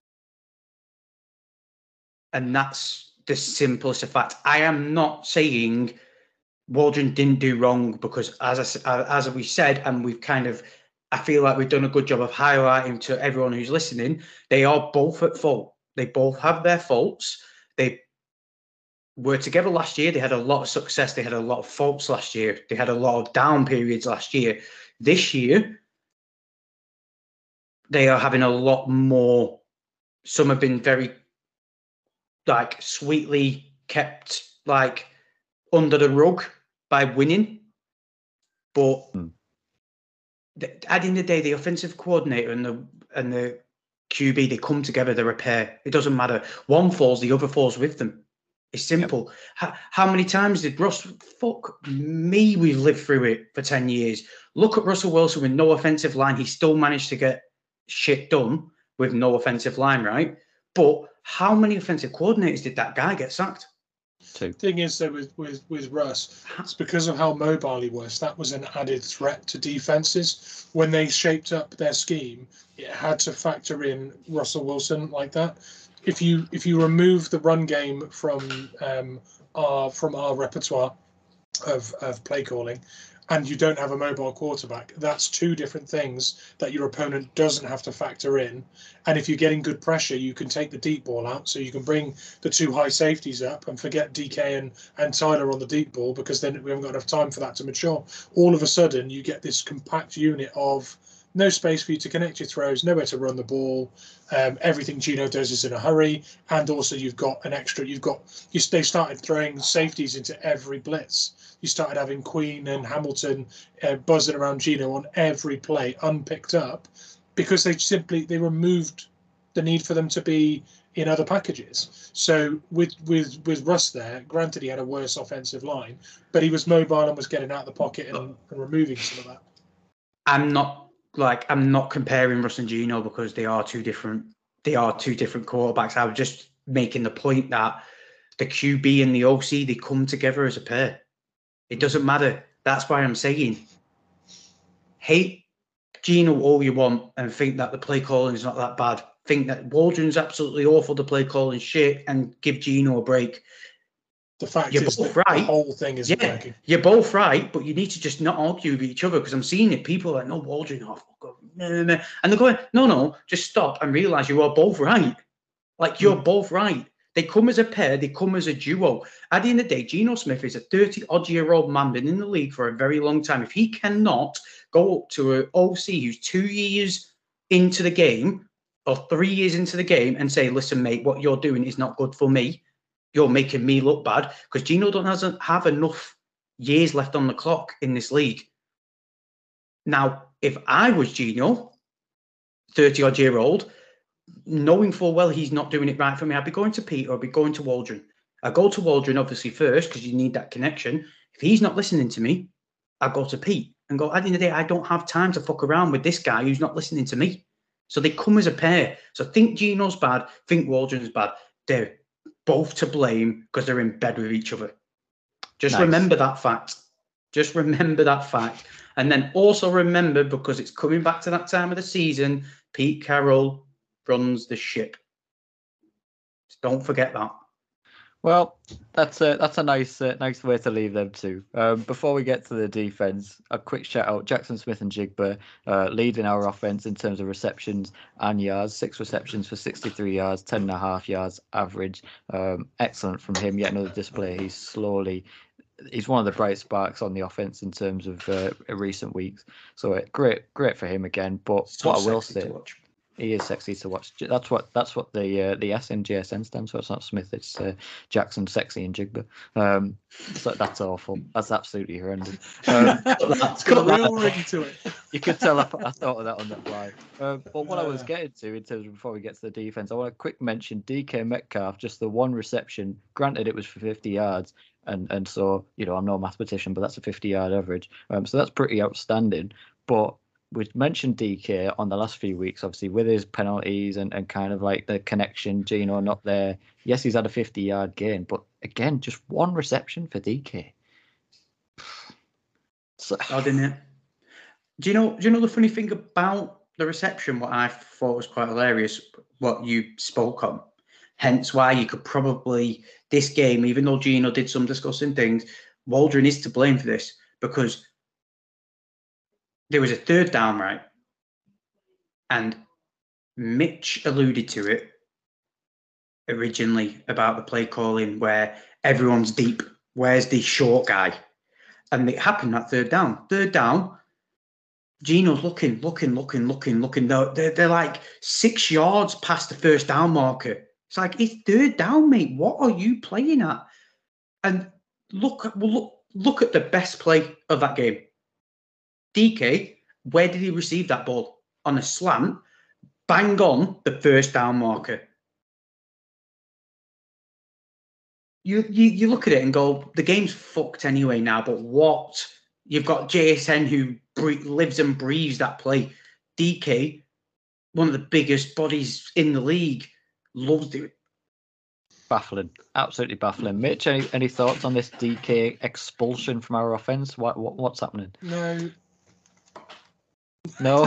And that's the simplest of fact. I am not saying Waldron didn't do wrong because, as I, as we said, and we've kind of, I feel like we've done a good job of highlighting to everyone who's listening, they are both at fault. They both have their faults. They were together last year. They had a lot of success. They had a lot of faults last year. They had a lot of down periods last year. This year, they are having a lot more. Some have been very, like, sweetly kept, like, under the rug by winning. But Hmm. the, at the end of the day, the offensive coordinator and the and the Q B, they come together, they're a pair. It doesn't matter. One falls, the other falls with them. It's simple. Yep. How, how many times did Russ, fuck me, we've lived through it for ten years. Look at Russell Wilson with no offensive line. He still managed to get shit done with no offensive line, right? But how many offensive coordinators did that guy get sacked? Two. Thing is, though, with, with, with Russ, it's because of how mobile he was. That was an added threat to defenses. When they shaped up their scheme, it had to factor in Russell Wilson like that. If you if you remove the run game from um, our from our repertoire of, of play calling, and you don't have a mobile quarterback, that's two different things that your opponent doesn't have to factor in. And if you're getting good pressure, you can take the deep ball out, so you can bring the two high safeties up and forget D K and, and Tyler on the deep ball, because then we haven't got enough time for that to mature. All of a sudden, you get this compact unit of no space for you to connect your throws, nowhere to run the ball. Um, everything Geno does is in a hurry, and also you've got an extra. You've got you, they started throwing safeties into every blitz. You started having Queen and Hamilton uh, buzzing around Geno on every play, unpicked up, because they simply they removed the need for them to be in other packages. So with with with Russ there, granted he had a worse offensive line, but he was mobile and was getting out of the pocket and, and removing some of that. I'm not. Like, I'm not comparing Russ and Geno because they are two different. They are two different quarterbacks. I was just making the point that the Q B and the O C, they come together as a pair. It doesn't matter. That's why I'm saying, hate Geno all you want and think that the play calling is not that bad. Think that Waldron's absolutely awful, the play calling shit, and give Geno a break. The fact you're is both that right. The whole thing is yeah, working. You're both right, but you need to just not argue with each other, because I'm seeing it. People are like, no, Waldron, oh, fuck off. And they're going, no, no, just stop and realise you are both right. Like, you're mm. both right. They come as a pair. They come as a duo. At the end of the day, Geno Smith is a thirty-odd-year-old man, been in the league for a very long time. If he cannot go up to an O C who's two years into the game or three years into the game and say, listen, mate, what you're doing is not good for me. You're making me look bad, because Geno doesn't have enough years left on the clock in this league. Now, if I was Geno, thirty-odd-year-old, knowing full well he's not doing it right for me, I'd be going to Pete or I'd be going to Waldron. I go to Waldron, obviously, first, because you need that connection. If he's not listening to me, I go to Pete and go, at the end of the day, I don't have time to fuck around with this guy who's not listening to me. So they come as a pair. So think Geno's bad, think Waldron's bad. They're both to blame because they're in bed with each other. Just nice. Remember that fact. Just remember that fact. And then also remember, because it's coming back to that time of the season, Pete Carroll runs the ship. Just don't forget that. Well, that's a that's a nice uh, nice way to leave them too. Um, before we get to the defense, a quick shout out: Jackson Smith and Jigba uh, leading our offense in terms of receptions and yards. Six receptions for sixty-three yards, ten and a half yards average. Um, excellent from him. Yet another display. He's slowly. He's one of the bright sparks on the offense in terms of uh, recent weeks. So uh, great, great for him again. But so what I will say. He is sexy to watch. That's what that's what the uh, the S in J S N stands for. It's not Smith. It's uh, Jackson, Sexy, and Jigba. Um, so that's awful. That's absolutely horrendous. Um, it's got a real ring to it. You could tell I, I thought of that on the fly. Um, but what I was getting to in terms of before we get to the defense, I want to quick mention D K Metcalf. Just the one reception. Granted, it was for fifty yards, and and so you know I'm no mathematician, but that's a fifty yard average. Um, so that's pretty outstanding. But we mentioned D K on the last few weeks, obviously, with his penalties and, and kind of like the connection, Geno not there. Yes, he's had a fifty-yard gain, but again, just one reception for D K. So, odd, isn't it? Do you know? Do you know the funny thing about the reception? What I thought was quite hilarious, what you spoke on. Hence why you could probably this game, even though Geno did some disgusting things, Waldron is to blame for this, because there was a third down, right? And Mitch alluded to it originally about the play calling where everyone's deep. Where's the short guy? And it happened that third down. Third down, Geno's looking, looking, looking, looking, looking. They're, they're, they're like six yards past the first down marker. It's like, it's third down, mate. What are you playing at? And look, well, look, look at the best play of that game. D K, where did he receive that ball? On a slant, bang on the first down marker. You, you you look at it and go, the game's fucked anyway now, but what? You've got J S N who bre- lives and breathes that play. D K, one of the biggest bodies in the league, loves it. Baffling, absolutely baffling. Mitch, any, any thoughts on this D K expulsion from our offense? What, what what's happening? No. No. no,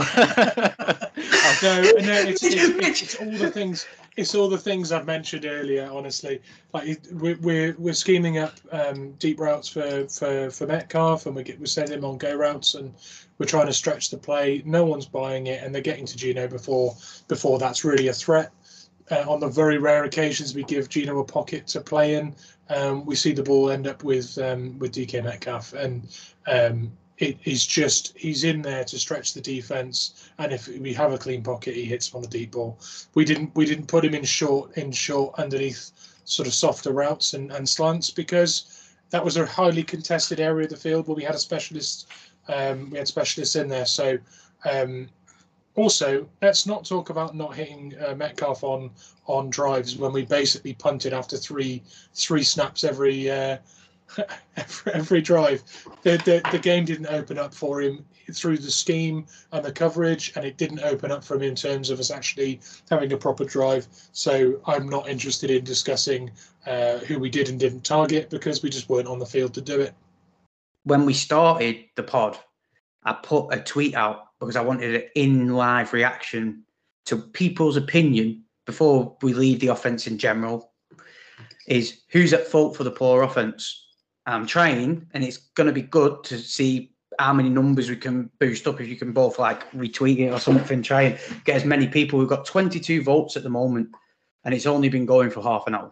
no, it's, it's, it's all the things. It's all the things I've mentioned earlier. Honestly, like we're we're, we're scheming up um, deep routes for, for, for Metcalf, and we get we're sending him on go routes, and we're trying to stretch the play. No one's buying it, and they're getting to Gino before before that's really a threat. Uh, on the very rare occasions we give Gino a pocket to play in, um, we see the ball end up with um, with D K Metcalf, and um, it is just he's in there to stretch the defense. And if we have a clean pocket, he hits on the deep ball. We didn't we didn't put him in short in short underneath sort of softer routes and, and slants, because that was a highly contested area of the field where we had a specialist. Um, we had specialists in there, so. Um, Also, let's not talk about not hitting uh, Metcalf on on drives when we basically punted after three three snaps every uh, every, every drive. The, the the game didn't open up for him through the scheme and the coverage, and it didn't open up for him in terms of us actually having a proper drive. So I'm not interested in discussing uh, who we did and didn't target, because we just weren't on the field to do it. When we started the pod, I put a tweet out because I wanted an in-live reaction to people's opinion before we leave the offence in general, is who's at fault for the poor offence. I'm trying, and it's going to be good to see how many numbers we can boost up if you can both like retweet it or something, try and get as many people. We've got twenty-two votes at the moment, and it's only been going for half an hour.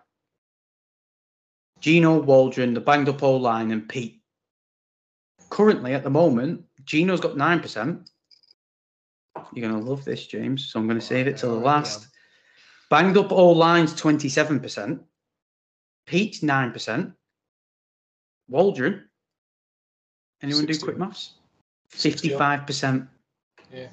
Gino, Waldron, the banged up O-line, and Pete. Currently, at the moment, Gino's got nine percent. You're going to love this, James, so I'm going to save it till the last. Banged up O-line's twenty-seven percent. Pete's nine percent. Waldron, anyone do quick maths? fifty-five percent. Yeah.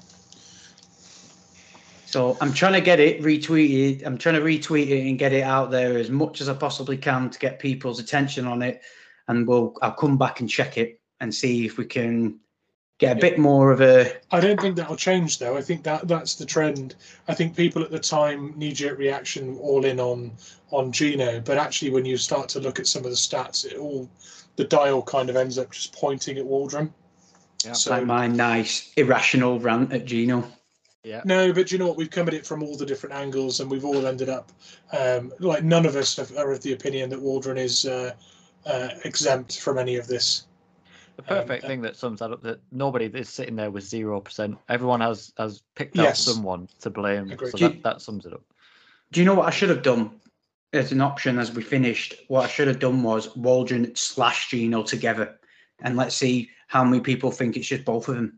So I'm trying to get it retweeted. I'm trying to retweet it and get it out there as much as I possibly can to get people's attention on it. And we'll I'll come back and check it and see if we can get a yeah. bit more of a... I don't think that'll change, though. I think that that's the trend. I think people at the time, knee-jerk reaction, all in on on Gino. But actually, when you start to look at some of the stats, it all the dial kind of ends up just pointing at Waldron. Yeah, so, like my nice, irrational rant at Gino. Yeah. No, but you know what? We've come at it from all the different angles, and we've all ended up... Um, like, none of us have, are of the opinion that Waldron is uh, uh, exempt from any of this. The perfect um, thing that sums that up, that nobody is sitting there with zero percent. Everyone has has picked yes. out someone to blame. Agreed. So that, that sums it up. Do you know what I should have done as an option as we finished? What I should have done was Waldron slash Gino together. And let's see how many people think it's just both of them.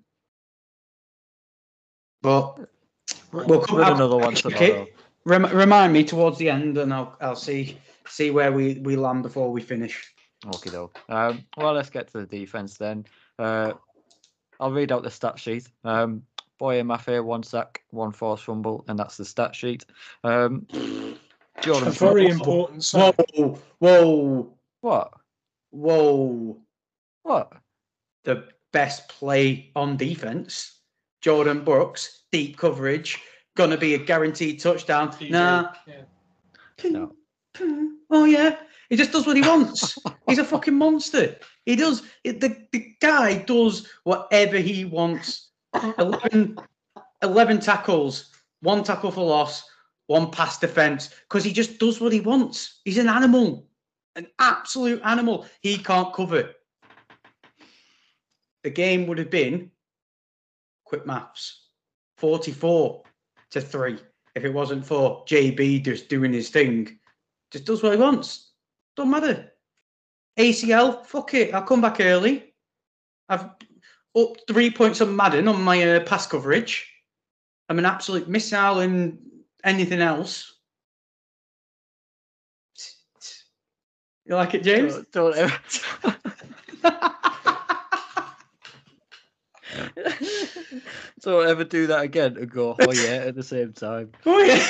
But we'll come with another one tomorrow. Rem- remind me towards the end, and I'll I'll see see where we, we land before we finish. Okay, though. Um, well, let's get to the defense then. Uh, I'll read out the stat sheet. Um, Boye Mafe, one sack, one forced fumble, and that's the stat sheet. Um, Jordan, a very important. Whoa, whoa, whoa! What? Whoa! What? The best play on defense, Jordan Brooks, deep coverage, gonna be a guaranteed touchdown. P J, nah. Yeah. No. Oh yeah. He just does what he wants. He's a fucking monster. He does. The, the guy does whatever he wants. eleven, eleven tackles, one tackle for loss, one pass defense, because he just does what he wants. He's an animal, an absolute animal. He can't cover. The game would have been, quick maths, forty-four to three if it wasn't for J B just doing his thing. Just does what he wants. Don't matter. A C L, fuck it. I'll come back early. I've up three points on Madden on my uh, pass coverage. I'm an absolute missile in anything else. You like it, James? Don't, don't ever. Don't ever do that again and go, oh yeah, at the same time. Oh yeah.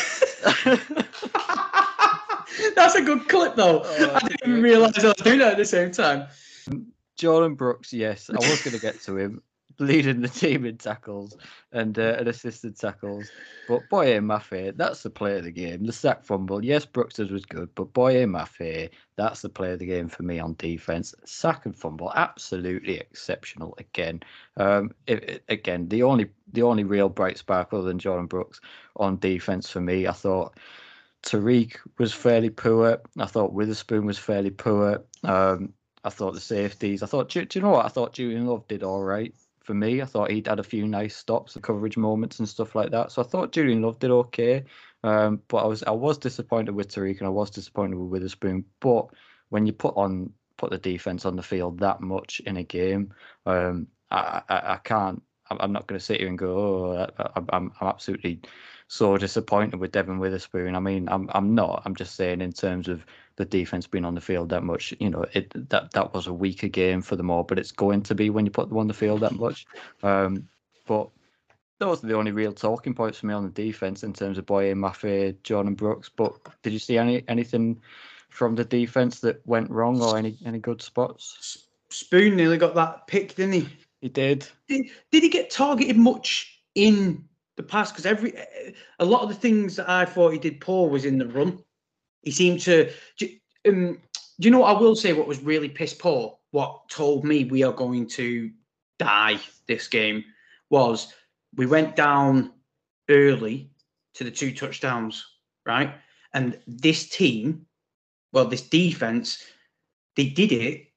That's a good clip though. Oh, I didn't even realise I was doing that at the same time. Jordan Brooks, yes, I was going to get to him, leading the team in tackles and uh, and assisted tackles. But Boye Mafe, that's the play of the game. The sack fumble, yes, Brooks's was good, but Boye Mafe, that's the play of the game for me on defense. Sack and fumble, absolutely exceptional again. Um, it, it, again, the only the only real bright spark other than Jordan Brooks on defense for me, I thought Tariq was fairly poor. I thought Witherspoon was fairly poor. Um, I thought the safeties. I thought, do, do you know what? I thought Julian Love did all right for me. I thought he'd had a few nice stops and coverage moments and stuff like that. So I thought Julian Love did okay. Um, but I was I was disappointed with Tariq and I was disappointed with Witherspoon. But when you put on put the defense on the field that much in a game, um, I, I I can't. I'm not going to sit here and go, oh, I'm I'm absolutely so disappointed with Devon Witherspoon. I mean, I'm I'm not. I'm just saying in terms of the defense being on the field that much, you know, it that that was a weaker game for them all, but it's going to be when you put them on the field that much. Um, but those are the only real talking points for me on the defense in terms of Boye Mafe, Jordan Brooks. But did you see any anything from the defense that went wrong or any any good spots? Spoon nearly got that pick, didn't he? He did. Did, did he get targeted much in the pass? Because every a lot of the things that I thought he did poor was in the run. He seemed to. Um, do you know what I will say? What was really piss poor? What told me we are going to die this game was we went down early to the two touchdowns, right? And this team, well, this defense, they did it.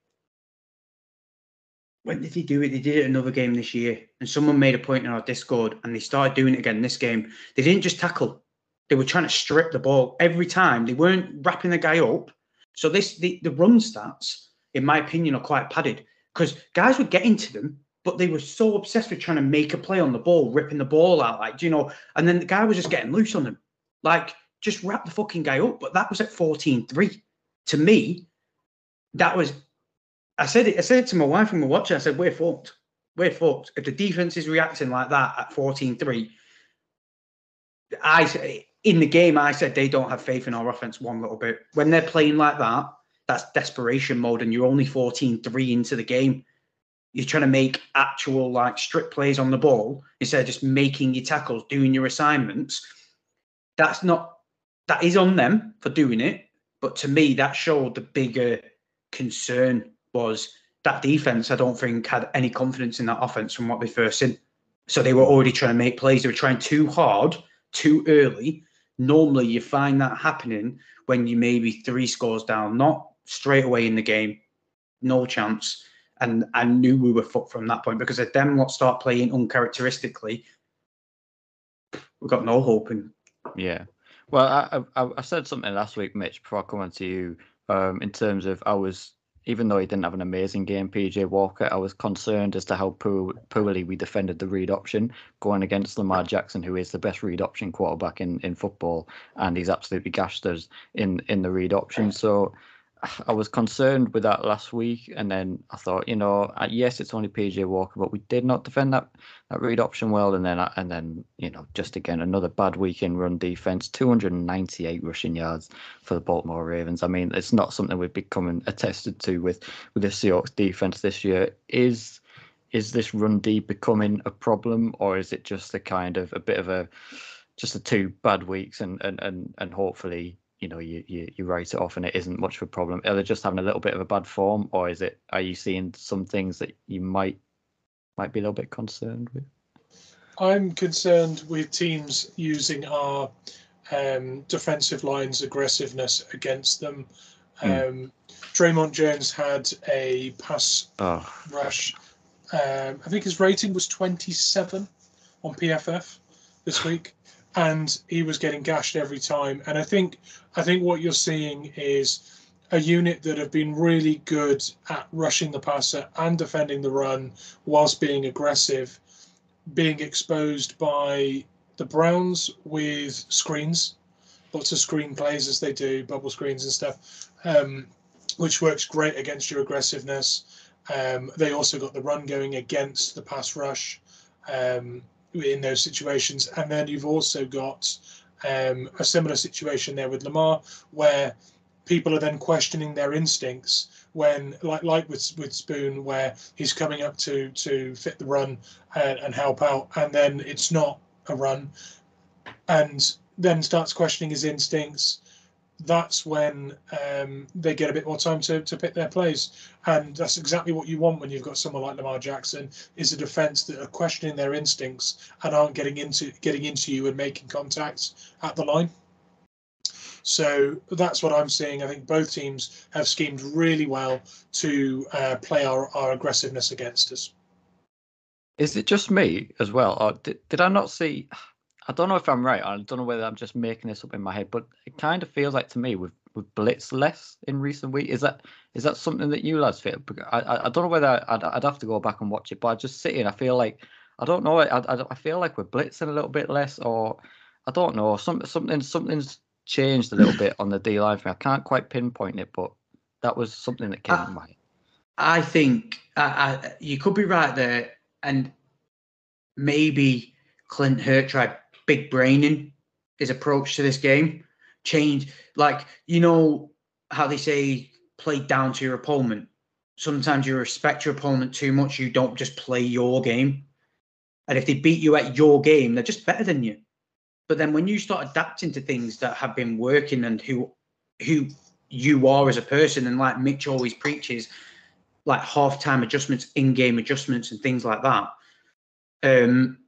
When did they do it? They did it another game this year. And someone made a point in our Discord and they started doing it again this game. They didn't just tackle. They were trying to strip the ball every time. They weren't wrapping the guy up. So this the, the run stats, in my opinion, are quite padded because guys were getting to them, but they were so obsessed with trying to make a play on the ball, ripping the ball out, like, you know, and then the guy was just getting loose on them. Like, just wrap the fucking guy up. But that was at fourteen three. To me, that was... I said it. I said it to my wife when we were watching. I said, "We're fucked. We're fucked. If the defense is reacting like that at fourteen three, I in the game I said they don't have faith in our offense one little bit. When they're playing like that, that's desperation mode, and you're only fourteen three into the game. You're trying to make actual like strip plays on the ball instead of just making your tackles, doing your assignments. That's not. That is on them for doing it, but to me, that showed the bigger concern." Was that defense, I don't think, had any confidence in that offense from what they first seen. So they were already trying to make plays. They were trying too hard, too early. Normally, you find that happening when you maybe three scores down, not straight away in the game. No chance. And I knew we were fucked from that point because if them lot start playing uncharacteristically, we've got no hope. In. Yeah. Well, I, I I said something last week, Mitch, before I come on to you, um, in terms of I was... Even though he didn't have an amazing game, P J Walker, I was concerned as to how poor, poorly we defended the read option going against Lamar Jackson, who is the best read option quarterback in, in football, and he's absolutely gashed us in, in the read option. So I was concerned with that last week, and then I thought, you know, yes, it's only P J Walker, but we did not defend that, that read option well, and then and then you know, just again another bad week in run defense, two hundred ninety-eight rushing yards for the Baltimore Ravens. I mean, it's not something we've become attested to with with the Seahawks defense this year. Is is this run D becoming a problem, or is it just a kind of a bit of a just a two bad weeks, and and and and hopefully, you know, you, you you write it off and it isn't much of a problem? Are they just having a little bit of a bad form, or is it? Are you seeing some things that you might might be a little bit concerned with? I'm concerned with teams using our um, defensive line's aggressiveness against them. Mm. Um, Draymond Jones had a pass oh. rush. Um, I think his rating was twenty-seven on P F F this week. And he was getting gashed every time. And I think I think what you're seeing is a unit that have been really good at rushing the passer and defending the run whilst being aggressive, being exposed by the Browns with screens, lots of screen plays as they do, bubble screens and stuff. Um, which works great against your aggressiveness. Um, they also got the run going against the pass rush um, in those situations. And then you've also got um, a similar situation there with Lamar, where people are then questioning their instincts when, like like with with Spoon, where he's coming up to to fit the run and, and help out, and then it's not a run, and then starts questioning his instincts. That's when um, they get a bit more time to, to pick their plays. And that's exactly what you want when you've got someone like Lamar Jackson, is a defense that are questioning their instincts and aren't getting into getting into you and making contacts at the line. So that's what I'm seeing. I think both teams have schemed really well to uh, play our, our aggressiveness against us. Is it just me as well? Or did, did I not see... I don't know if I'm right. I don't know whether I'm just making this up in my head, but it kind of feels like to me we've, we've blitzed less in recent weeks. Is that is that something that you lads feel? I I, I don't know whether I'd, I'd have to go back and watch it, but I just sit in. I feel like I don't know. I, I I feel like we're blitzing a little bit less, or I don't know. Some something something's changed a little bit on the D line for me. I can't quite pinpoint it, but that was something that came I, to mind. I think I, I, you could be right there, and maybe Clint Hurt tried big braining his approach to this game. Change, like, you know how they say play down to your opponent. Sometimes you respect your opponent too much. You don't just play your game. And if they beat you at your game, they're just better than you. But then when you start adapting to things that have been working and who who you are as a person, and like Mitch always preaches, like half-time adjustments, in-game adjustments and things like that, um,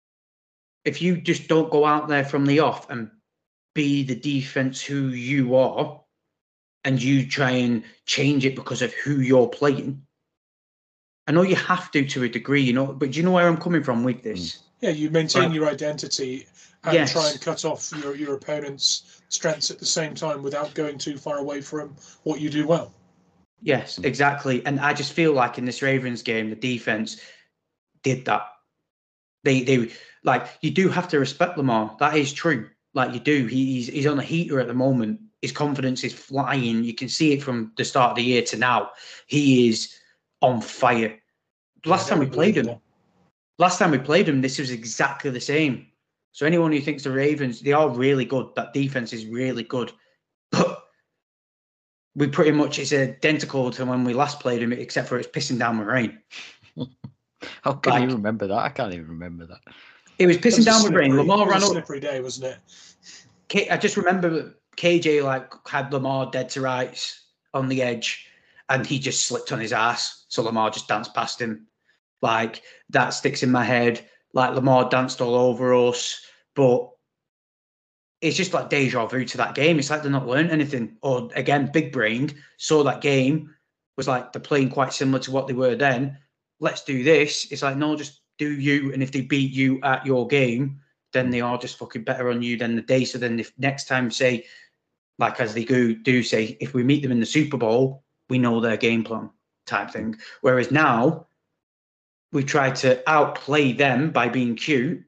if you just don't go out there from the off and be the defense who you are, and you try and change it because of who you're playing, I know you have to to a degree, you know, but do you know where I'm coming from with this? Yeah, you maintain Like, your identity and yes. try and cut off your, your opponent's strengths at the same time without going too far away from what you do well. Yes, exactly. And I just feel like in this Ravens game, the defense did that. They, they like, you do have to respect Lamar. That is true. Like, you do. He, he's he's on a heater at the moment. His confidence is flying. You can see it from the start of the year to now. He is on fire. Last time we played him, last time we played him, this was exactly the same. So anyone who thinks the Ravens, they are really good. That defense is really good. But we pretty much, it's identical to when we last played him, except for it's pissing down with rain. How can Like, you remember that? I can't even remember that. It was pissing It was a down with rain. slippery- Lamar it was ran a up. slippery day, wasn't it? K, I just remember K J like had Lamar dead to rights on the edge, and he just slipped on his ass. So Lamar just danced past him. Like, that sticks in my head. Like, Lamar danced all over us, but it's just like deja vu to that game. It's like they're not learned anything. Or again, big brained, saw that game, was like, they're playing quite similar to what they were then. Let's do this. It's like, no, just do you. And if they beat you at your game, then they are just fucking better on you than the day. So then if next time, say, like as they do, do say, if we meet them in the Super Bowl, we know their game plan type thing. Whereas now, we tried to outplay them by being cute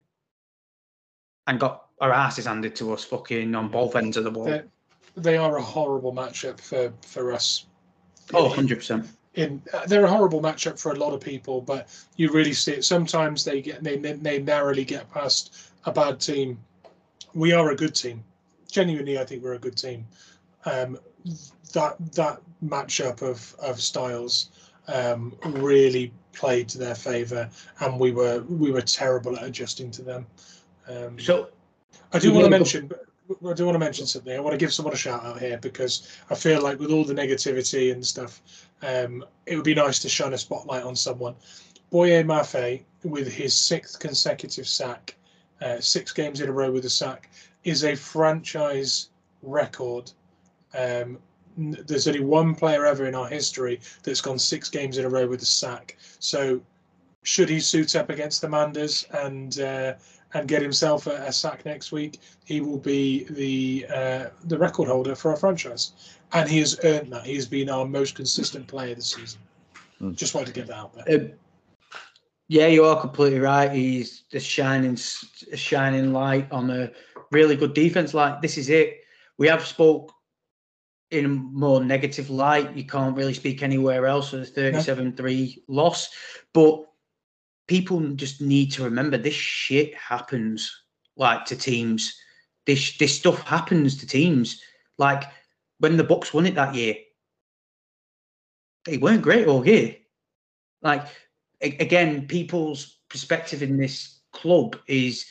and got our asses handed to us fucking on both ends of the ball. They're, they are a horrible matchup for, for us. Oh, one hundred percent. In, uh, they're a horrible matchup for a lot of people, but you really see it. Sometimes they get they they narrowly get past a bad team. We are a good team. Genuinely, I think we're a good team. Um, that that matchup of of styles um, really played to their favour, and we were we were terrible at adjusting to them. Um, So I do want to mention. I do want to mention something. I want to give someone a shout out here because I feel like with all the negativity and stuff, um, it would be nice to shine a spotlight on someone. Boye Mafe, with his sixth consecutive sack, uh, six games in a row with a sack, is a franchise record. Um, there's only one player ever in our history that's gone six games in a row with a sack. So should he suit up against the Manders and uh, and get himself a, a sack next week, he will be the uh, the record holder for our franchise, and he has earned that. He's been our most consistent player this season. Mm. Just wanted to get that out there. Uh, yeah, you are completely right. He's the shining, a shining light on a really good defense. Like, this is it. We have spoke in a more negative light. You can't really speak anywhere else for the thirty-seven three no. loss. But people just need to remember this shit happens, like, to teams. This this stuff happens to teams. Like, when the Bucks won it that year, they weren't great all year. Like, again, people's perspective in this club is,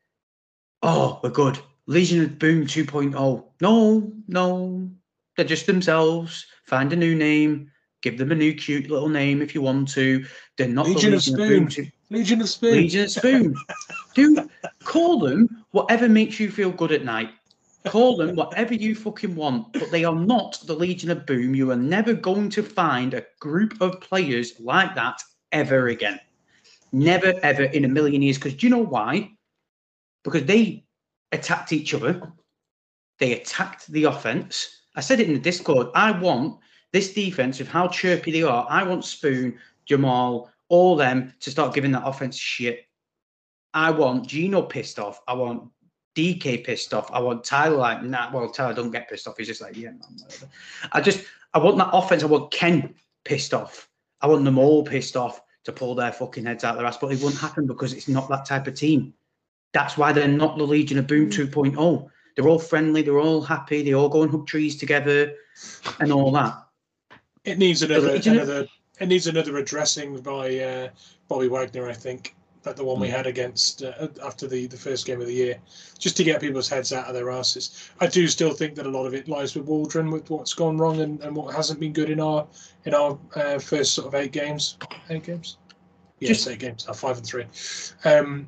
oh, we're good. Legion of Boom two point oh. No, no. They're just themselves. Find a new name. Give them a new cute little name if you want to. They're not Legion the of Legion Spoon. of Boom. Legion of Spoon. Legion of Spoon. Dude, call them whatever makes you feel good at night. Call them whatever you fucking want. But they are not the Legion of Boom. You are never going to find a group of players like that ever again. Never, ever in a million years. Because do you know why? Because they attacked each other. They attacked the offense. I said it in the Discord. I want this defense, with how chirpy they are, I want Spoon, Jamal, all them to start giving that offense shit. I want Gino pissed off. I want D K pissed off. I want Tyler like, nah, well, Tyler don't get pissed off. He's just like, yeah, man, whatever. I just, I want that offense. I want Ken pissed off. I want them all pissed off to pull their fucking heads out their ass, but it wouldn't happen because it's not that type of team. That's why they're not the Legion of Boom two point oh. They're all friendly. They're all happy. They all go and hug trees together and all that. It needs another, another it needs another addressing by uh, Bobby Wagner, I think, like the one we had against uh, after the, the first game of the year, just to get people's heads out of their asses. I do still think that a lot of it lies with Waldron, with what's gone wrong and, and what hasn't been good in our in our uh, first sort of eight games. Eight games, yes, just, eight games. Uh, five and three. Um,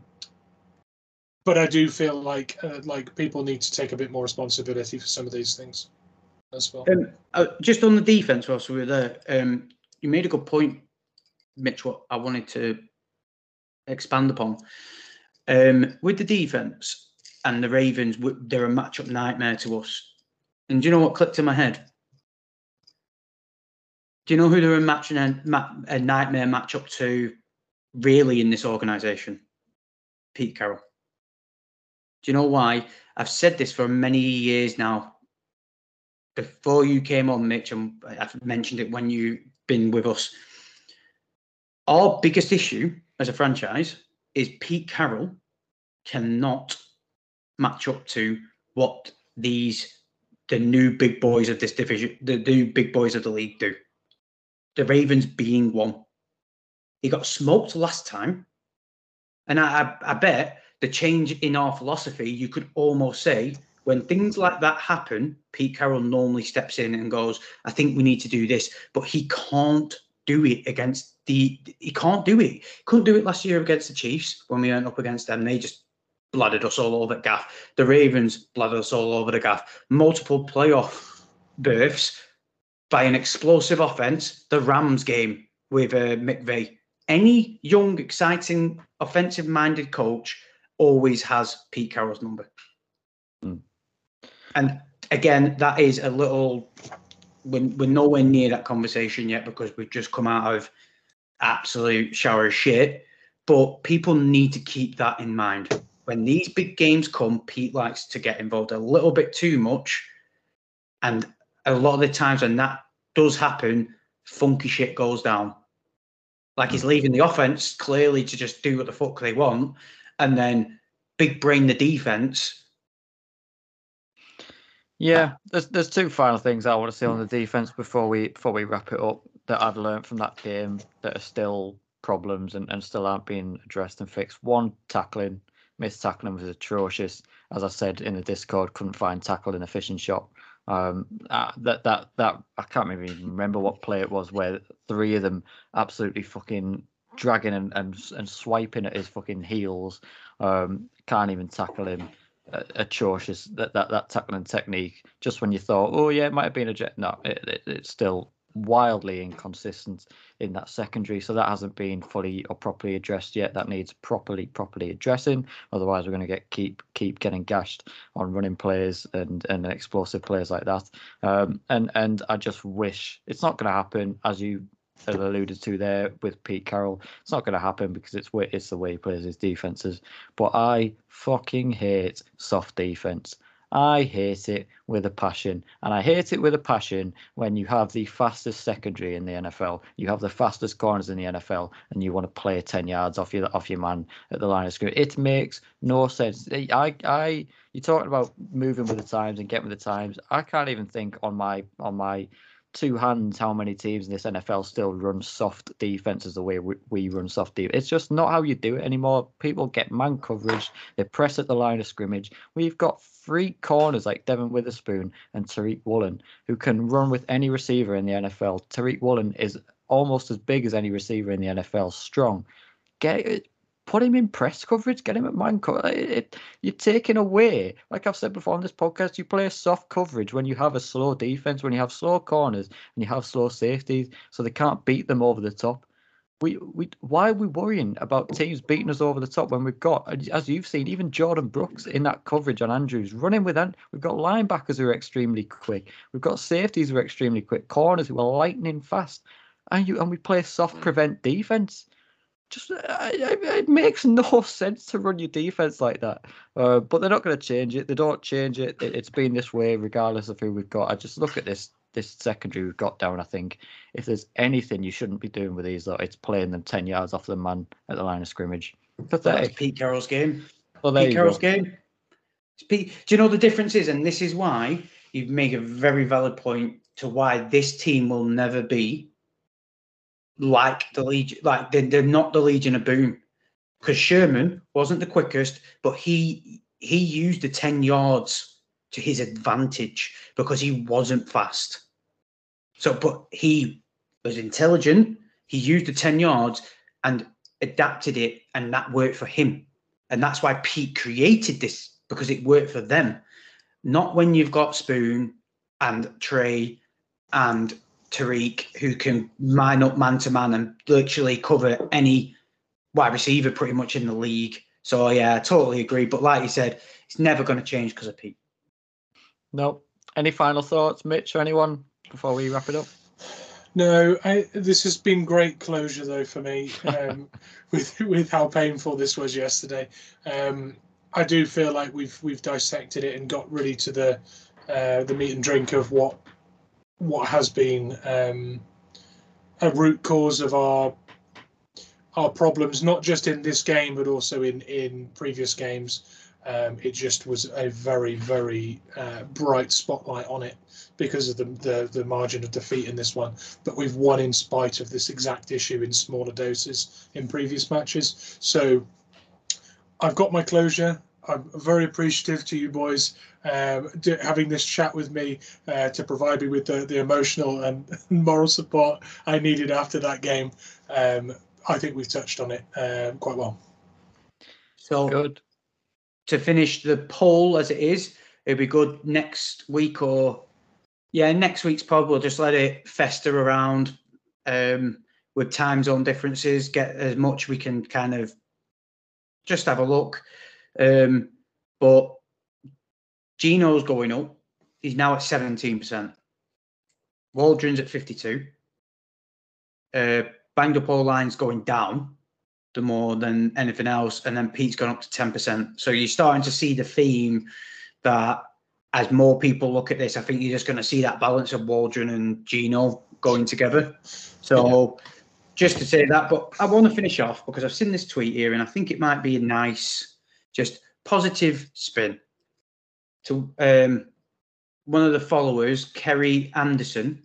but I do feel like uh, like people need to take a bit more responsibility for some of these things as well. Um, uh, just on the defense, whilst we were there, um, you made a good point, Mitch. What I wanted to expand upon um, with the defense and the Ravens, they're a matchup nightmare to us. And do you know what clicked in my head? Do you know who they're a match and a, a nightmare matchup to, really, in this organisation? Pete Carroll. Do you know why? I've said this for many years now. Before you came on, Mitch, and I've mentioned it when you've been with us. Our biggest issue as a franchise is Pete Carroll cannot match up to what these the new big boys of this division, the new big boys of the league do. The Ravens being one. He got smoked last time, and I, I, I bet the change in our philosophy, you could almost say, when things like that happen, Pete Carroll normally steps in and goes, I think we need to do this, but he can't do it against the, he can't do it. He couldn't do it last year against the Chiefs when we went up against them. They just blooded us all over the gaff. The Ravens blooded us all over the gaff. Multiple playoff berths by an explosive offense. The Rams game with uh, McVay. Any young, exciting, offensive-minded coach always has Pete Carroll's number. Mm. And again, that is a little, we're, we're nowhere near that conversation yet because we've just come out of absolute shower of shit. But people need to keep that in mind. When these big games come, Pete likes to get involved a little bit too much. And a lot of the times when that does happen, funky shit goes down. Like he's leaving the offense clearly to just do what the fuck they want. And then big brain the defense. Yeah, there's there's two final things I want to say on the defense before we before we wrap it up that I've learned from that game that are still problems and, and still aren't being addressed and fixed. One, tackling. Missed tackling was atrocious. As I said in the Discord, couldn't find tackle in a fishing shop. Um, uh, that that that I can't even remember what play it was where three of them absolutely fucking dragging and and, and swiping at his fucking heels. Um, can't even tackle him. Uh, atrocious that, that that tackling technique. Just when you thought, oh yeah, it might have been a jet. No, it, it, it's still wildly inconsistent in that secondary. So that hasn't been fully or properly addressed yet. That needs properly properly addressing. Otherwise, we're going to get keep keep getting gashed on running plays and and explosive players like that. Um, and and I just wish it's not going to happen, as you alluded to there with Pete Carroll. It's not going to happen because it's it's the way he plays his defenses. But I fucking hate soft defense. I hate it with a passion. And I hate it with a passion when you have the fastest secondary in the N F L, you have the fastest corners in the N F L, and you want to play ten yards off your off your man at the line of scrimmage. It makes no sense. I, I, you're talking about moving with the times and getting with the times. I can't even think on my on my two hands how many teams in this N F L still run soft defenses the way we, we run soft defense. It's just not how you do it anymore. People get man coverage, they press at the line of scrimmage. We've got three corners like Devin Witherspoon and Tariq Woolen who can run with any receiver in the N F L. Tariq Woolen is almost as big as any receiver in the N F L, strong. Get it. Put him in press coverage, get him at man coverage. It, it, you're taking away, like I've said before on this podcast, you play soft coverage when you have a slow defense, when you have slow corners, and you have slow safeties, so they can't beat them over the top. We, we, why are we worrying about teams beating us over the top when we've got, as you've seen, even Jordan Brooks in that coverage on Andrews, running with them. We've got linebackers who are extremely quick. We've got safeties who are extremely quick, corners who are lightning fast, and you and we play soft prevent defense. Just uh, it, it makes no sense to run your defense like that. Uh, but they're not going to change it. They don't change it. it. It's been this way regardless of who we've got. I just look at this this secondary we've got down. I think if there's anything you shouldn't be doing with these, though, it's playing them ten yards off the man at the line of scrimmage. That's Pete Carroll's game. Well, Pete Carroll's go. game. Pete, do you know the difference is, and this is why you make a very valid point to why this team will never be like the Legion, like they're, they're not the Legion of Boom, because Sherman wasn't the quickest, but he he used the ten yards to his advantage because he wasn't fast. So, but he was intelligent. He used the ten yards and adapted it, and that worked for him. And that's why Pete created this, because it worked for them. Not when you've got Spoon and Trey and Tariq, who can line up man to man and literally cover any wide receiver pretty much in the league. So yeah, I totally agree. But like you said, it's never going to change because of Pete. No. Any final thoughts, Mitch, or anyone before we wrap it up? No, I, this has been great closure though for me, um, with with how painful this was yesterday. Um, I do feel like we've we've dissected it and got really to the uh, the meat and drink of what. what has been um, a root cause of our our problems, not just in this game, but also in, in previous games. Um, it just was a very, very uh, bright spotlight on it because of the, the, the margin of defeat in this one. But we've won in spite of this exact issue in smaller doses in previous matches. So I've got my closure. I'm very appreciative to you boys um, do, having this chat with me uh, to provide me with the, the emotional and moral support I needed after that game. Um, I think we've touched on it um, quite well. So Good. To finish the poll as it is, it'd be good next week or, yeah, next week's pod, we'll just let it fester around um, with time zone differences, get as much we can kind of just have a look. Um, but Gino's going up. He's now at seventeen percent. Waldron's at fifty-two. Uh, Banged Up O-line's going down the more than anything else. And then Pete's gone up to ten percent. So you're starting to see the theme that as more people look at this, I think you're just going to see that balance of Waldron and Gino going together. So yeah. Just to say that, but I want to finish off because I've seen this tweet here and I think it might be a nice, just positive spin to um, one of the followers, Kerry Anderson.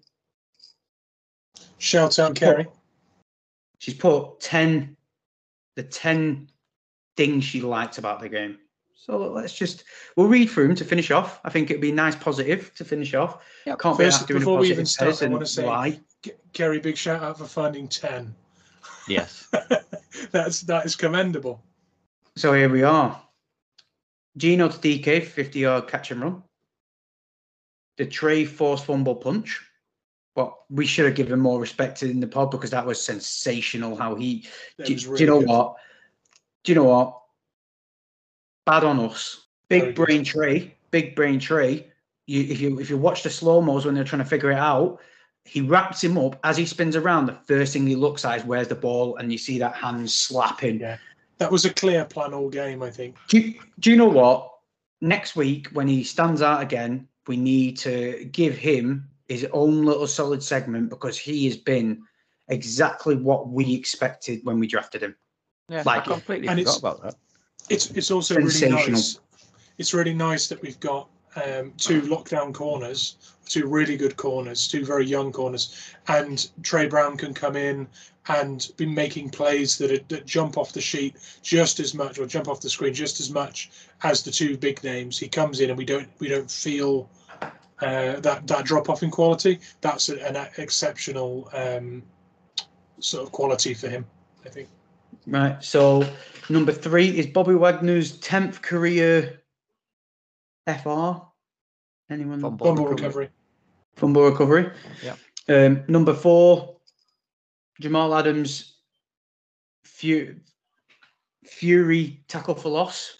Shout out, Kerry. She's put ten, the ten things she liked about the game. So let's just, we'll read through them to finish off. I think it'd be a nice positive to finish off. Yep. Can't First, be before we even start, I want to say, why. Kerry, big shout out for finding ten. Yes. That's, that is commendable. So here we are. Gino to D K, fifty-yard catch and run. The Trey forced fumble punch. But we should have given more respect in the pod because that was sensational how he... Do, really do you know good. what? Do you know what? Bad on us. Big Very brain good. Trey. Big brain Trey. You, if you if you watch the slow-mos when they're trying to figure it out, he wraps him up. As he spins around, the first thing he looks at is where's the ball, and you see that hand slapping. Yeah. That was a clear plan all game, I think. Do you, do you know what? next week when he stands out again, we need to give him his own little solid segment because he has been exactly what we expected when we drafted him. Yeah, Like, I completely and forgot it's- about that. It's it's also really Sensational. nice. It's really nice that we've got um, two lockdown corners, two really good corners, two very young corners, and Trey Brown can come in and be making plays that, are, that jump off the sheet just as much, or jump off the screen just as much as the two big names. He comes in and we don't we don't feel uh, that that drop off in quality. That's an exceptional um, sort of quality for him, I think. Right. So number three is Bobby Wagner's tenth career F R. Anyone? Fumble Fumble recovery. recovery. Fumble recovery. Yeah. Um, number four, Jamal Adams, Fu- Fury tackle for loss.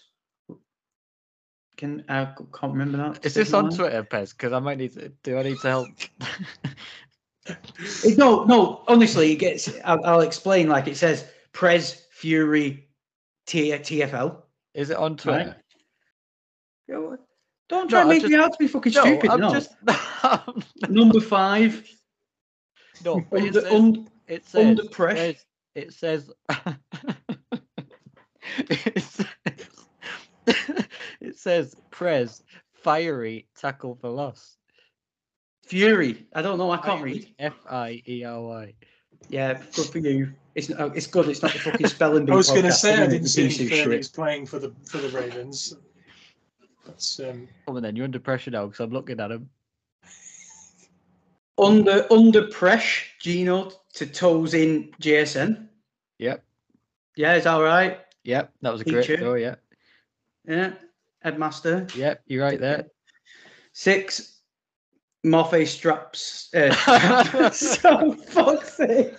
Can I can't remember that. Is this on Twitter, Pez? Because I might need to. Do I need to help? No, no. Honestly, it gets. I'll, I'll explain. Like it says, Prez Fury T- TFL. Is it on Twitter? Right. Don't try No, to I make just- me out to be fucking No, stupid. I'm no. just. Number five, No, but it under, says, un, it says, under pressure. it says, it says, it says, Prez, fiery tackle for loss. Fury. I don't know. I can't read. F I E R Y. Yeah, good for you. It's not, it's good. It's not the fucking spelling bee. I was going to podcast, say isn't I it? didn't The see piece any of shit. Fairleys playing for the for the Ravens. That's um, Come on then, you're under pressure now because I'm looking at him. Under under pressure, Gino to toes in J S N. Yep, Yeah, is that all right? yep, that was a great Teacher. throw. Yeah, Yeah, headmaster. yep, you're right there. Six, Morphe straps. Uh, so fuck's sake.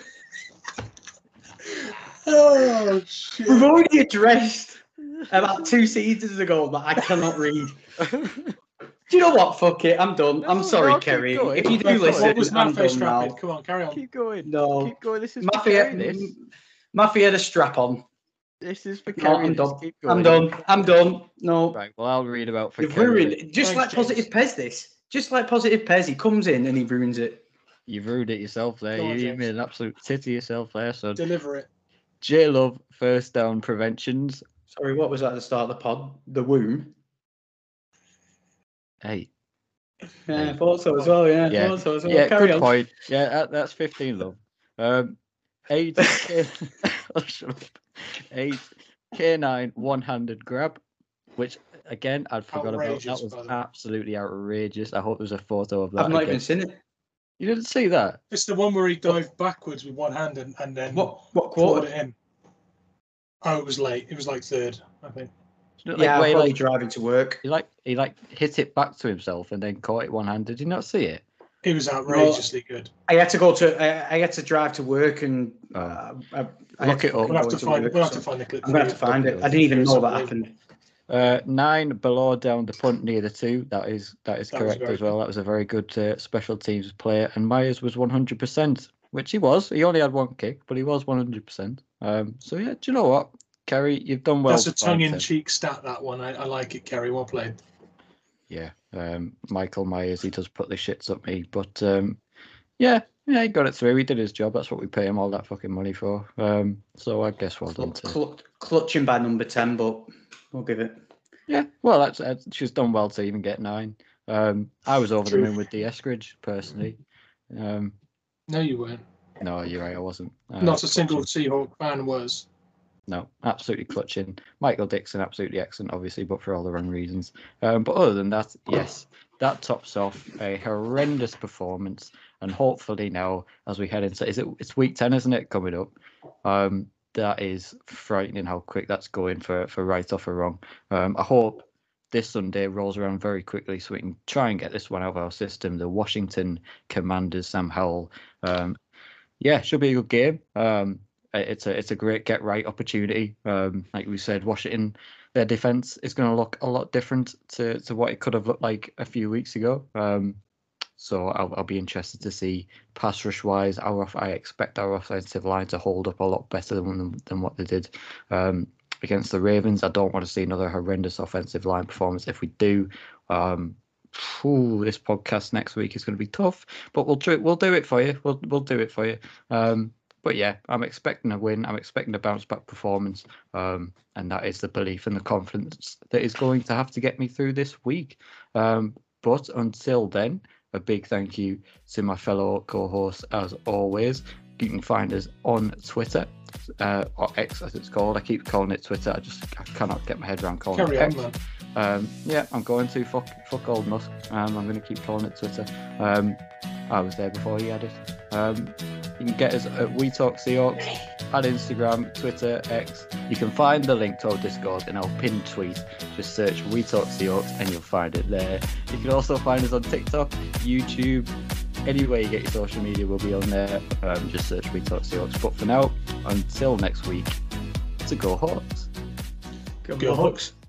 oh shit! We've already addressed about two seasons ago that I cannot read. Do you know what? Fuck it. I'm done. I'm No, sorry, no, keep Kerry. going. If you do Keep going. listen, What was I'm Maffei done strapping? now. Come on, carry on. Keep going. No. Keep going. This is for Maffei, Kerry, this. Maffei had a strap on. This is for No, Kerry. I'm this. done. Keep going. I'm done. I'm done. No. Right. Well, I'll read about for You've Kerry. ruined it. Just Thanks, like James. Positive Pez this. Just like Positive Pez. He comes in and he ruins it. You've ruined it yourself there. Go on, You, you James. made an absolute tit of yourself there, son. Deliver it. J Love first down preventions. Sorry, what was that at the start of the pod? The womb. Hey. Yeah, I thought so as well. Yeah, Yeah. I thought so as well. Yeah, Carry good on. point. Yeah, that, that's fifteen, love. Um, eight, oh, shut up. eight, K nine, one-handed grab, which, again, I'd forgot Outrageous, about. That was by the way. absolutely outrageous. I hope there's a photo of that. I've not again. even seen it. You didn't see that? It's the one where he dived backwards with one hand and, and then What what poured quarter? it in. Oh, it was late. It was like third, I think. Like, Yeah, where I'm he, probably like, driving to work. he like he like hit it back to himself and then caught it one-handed. Did you not see it? It was outrageously good. I had to go to. I, I had to drive to work and. Oh. Uh, I, I Look had it up. We'll have go to into find. work, We'll have so to find the clip. I'm gonna have to find it. I didn't even know that happened. Uh, nine below down the punt near the two. That is that is That was correct very as well. That was a very good uh, special teams player. And Myers was one hundred percent, which he was. He only had one kick, but he was one hundred percent. Um, so yeah, do you know what, Kerry, you've done well. That's a to find him. tongue-in-cheek stat. That one. I, I like it, Kerry. Well played. Yeah, um, Michael Myers, he does put the shits up me, but um, yeah, yeah, he got it through. He did his job. That's what we pay him all that fucking money for. Um, so I guess well done to. Cl- clutching by number ten, but we'll give it. Yeah, well, that's, that's she's done well to even get nine. Um, I was over True. the moon with the Eskridge personally. Um, No, you weren't. no, you're right, I wasn't. Uh, Not a single clutching. Seahawk fan was. No, absolutely clutching. Michael Dixon, absolutely excellent, obviously, but for all the wrong reasons. Um, but other than that, yes, that tops off a horrendous performance. And hopefully now, as we head into, is it? It's week ten, isn't it? Coming up. Um, that is frightening how quick that's going for for right off or wrong. Um, I hope this Sunday rolls around very quickly so we can try and get this one out of our system. The Washington Commanders, Sam Howell. Um, yeah, should be a good game. Um, it's a it's a great get right opportunity. Um, like we said, Washington, their defense is going to look a lot different to, to what it could have looked like a few weeks ago. Um, so I'll, I'll be interested to see pass rush wise. Our I expect our offensive line to hold up a lot better than than what they did um, against the Ravens. I don't want to see another horrendous offensive line performance. If we do, um, whew, this podcast next week is going to be tough, but we'll do we'll do it for you. We'll we'll do it for you. Um, but yeah, I'm expecting a win. I'm expecting a bounce back performance, um, and that is the belief and the confidence that is going to have to get me through this week. Um, but until then, a big thank you to my fellow co-hosts as always. You can find us on Twitter, uh, or X as it's called. I keep calling it Twitter. I just I cannot get my head around calling Carry it X. on, man. Um, yeah, I'm going to fuck fuck old Musk. Um, I'm going to keep calling it Twitter. Um, I was there before he had it. Um, you can get us at We Talk Seahawks at Instagram, Twitter, X. You can find the link to our Discord in our pinned tweet. Just search We Talk Seahawks and you'll find it there. You can also find us on TikTok, YouTube. Anywhere you get your social media will be on there. Um, just search We Talk Seahawks. But for now, until next week, to go Hawks. Go, Go Hawks.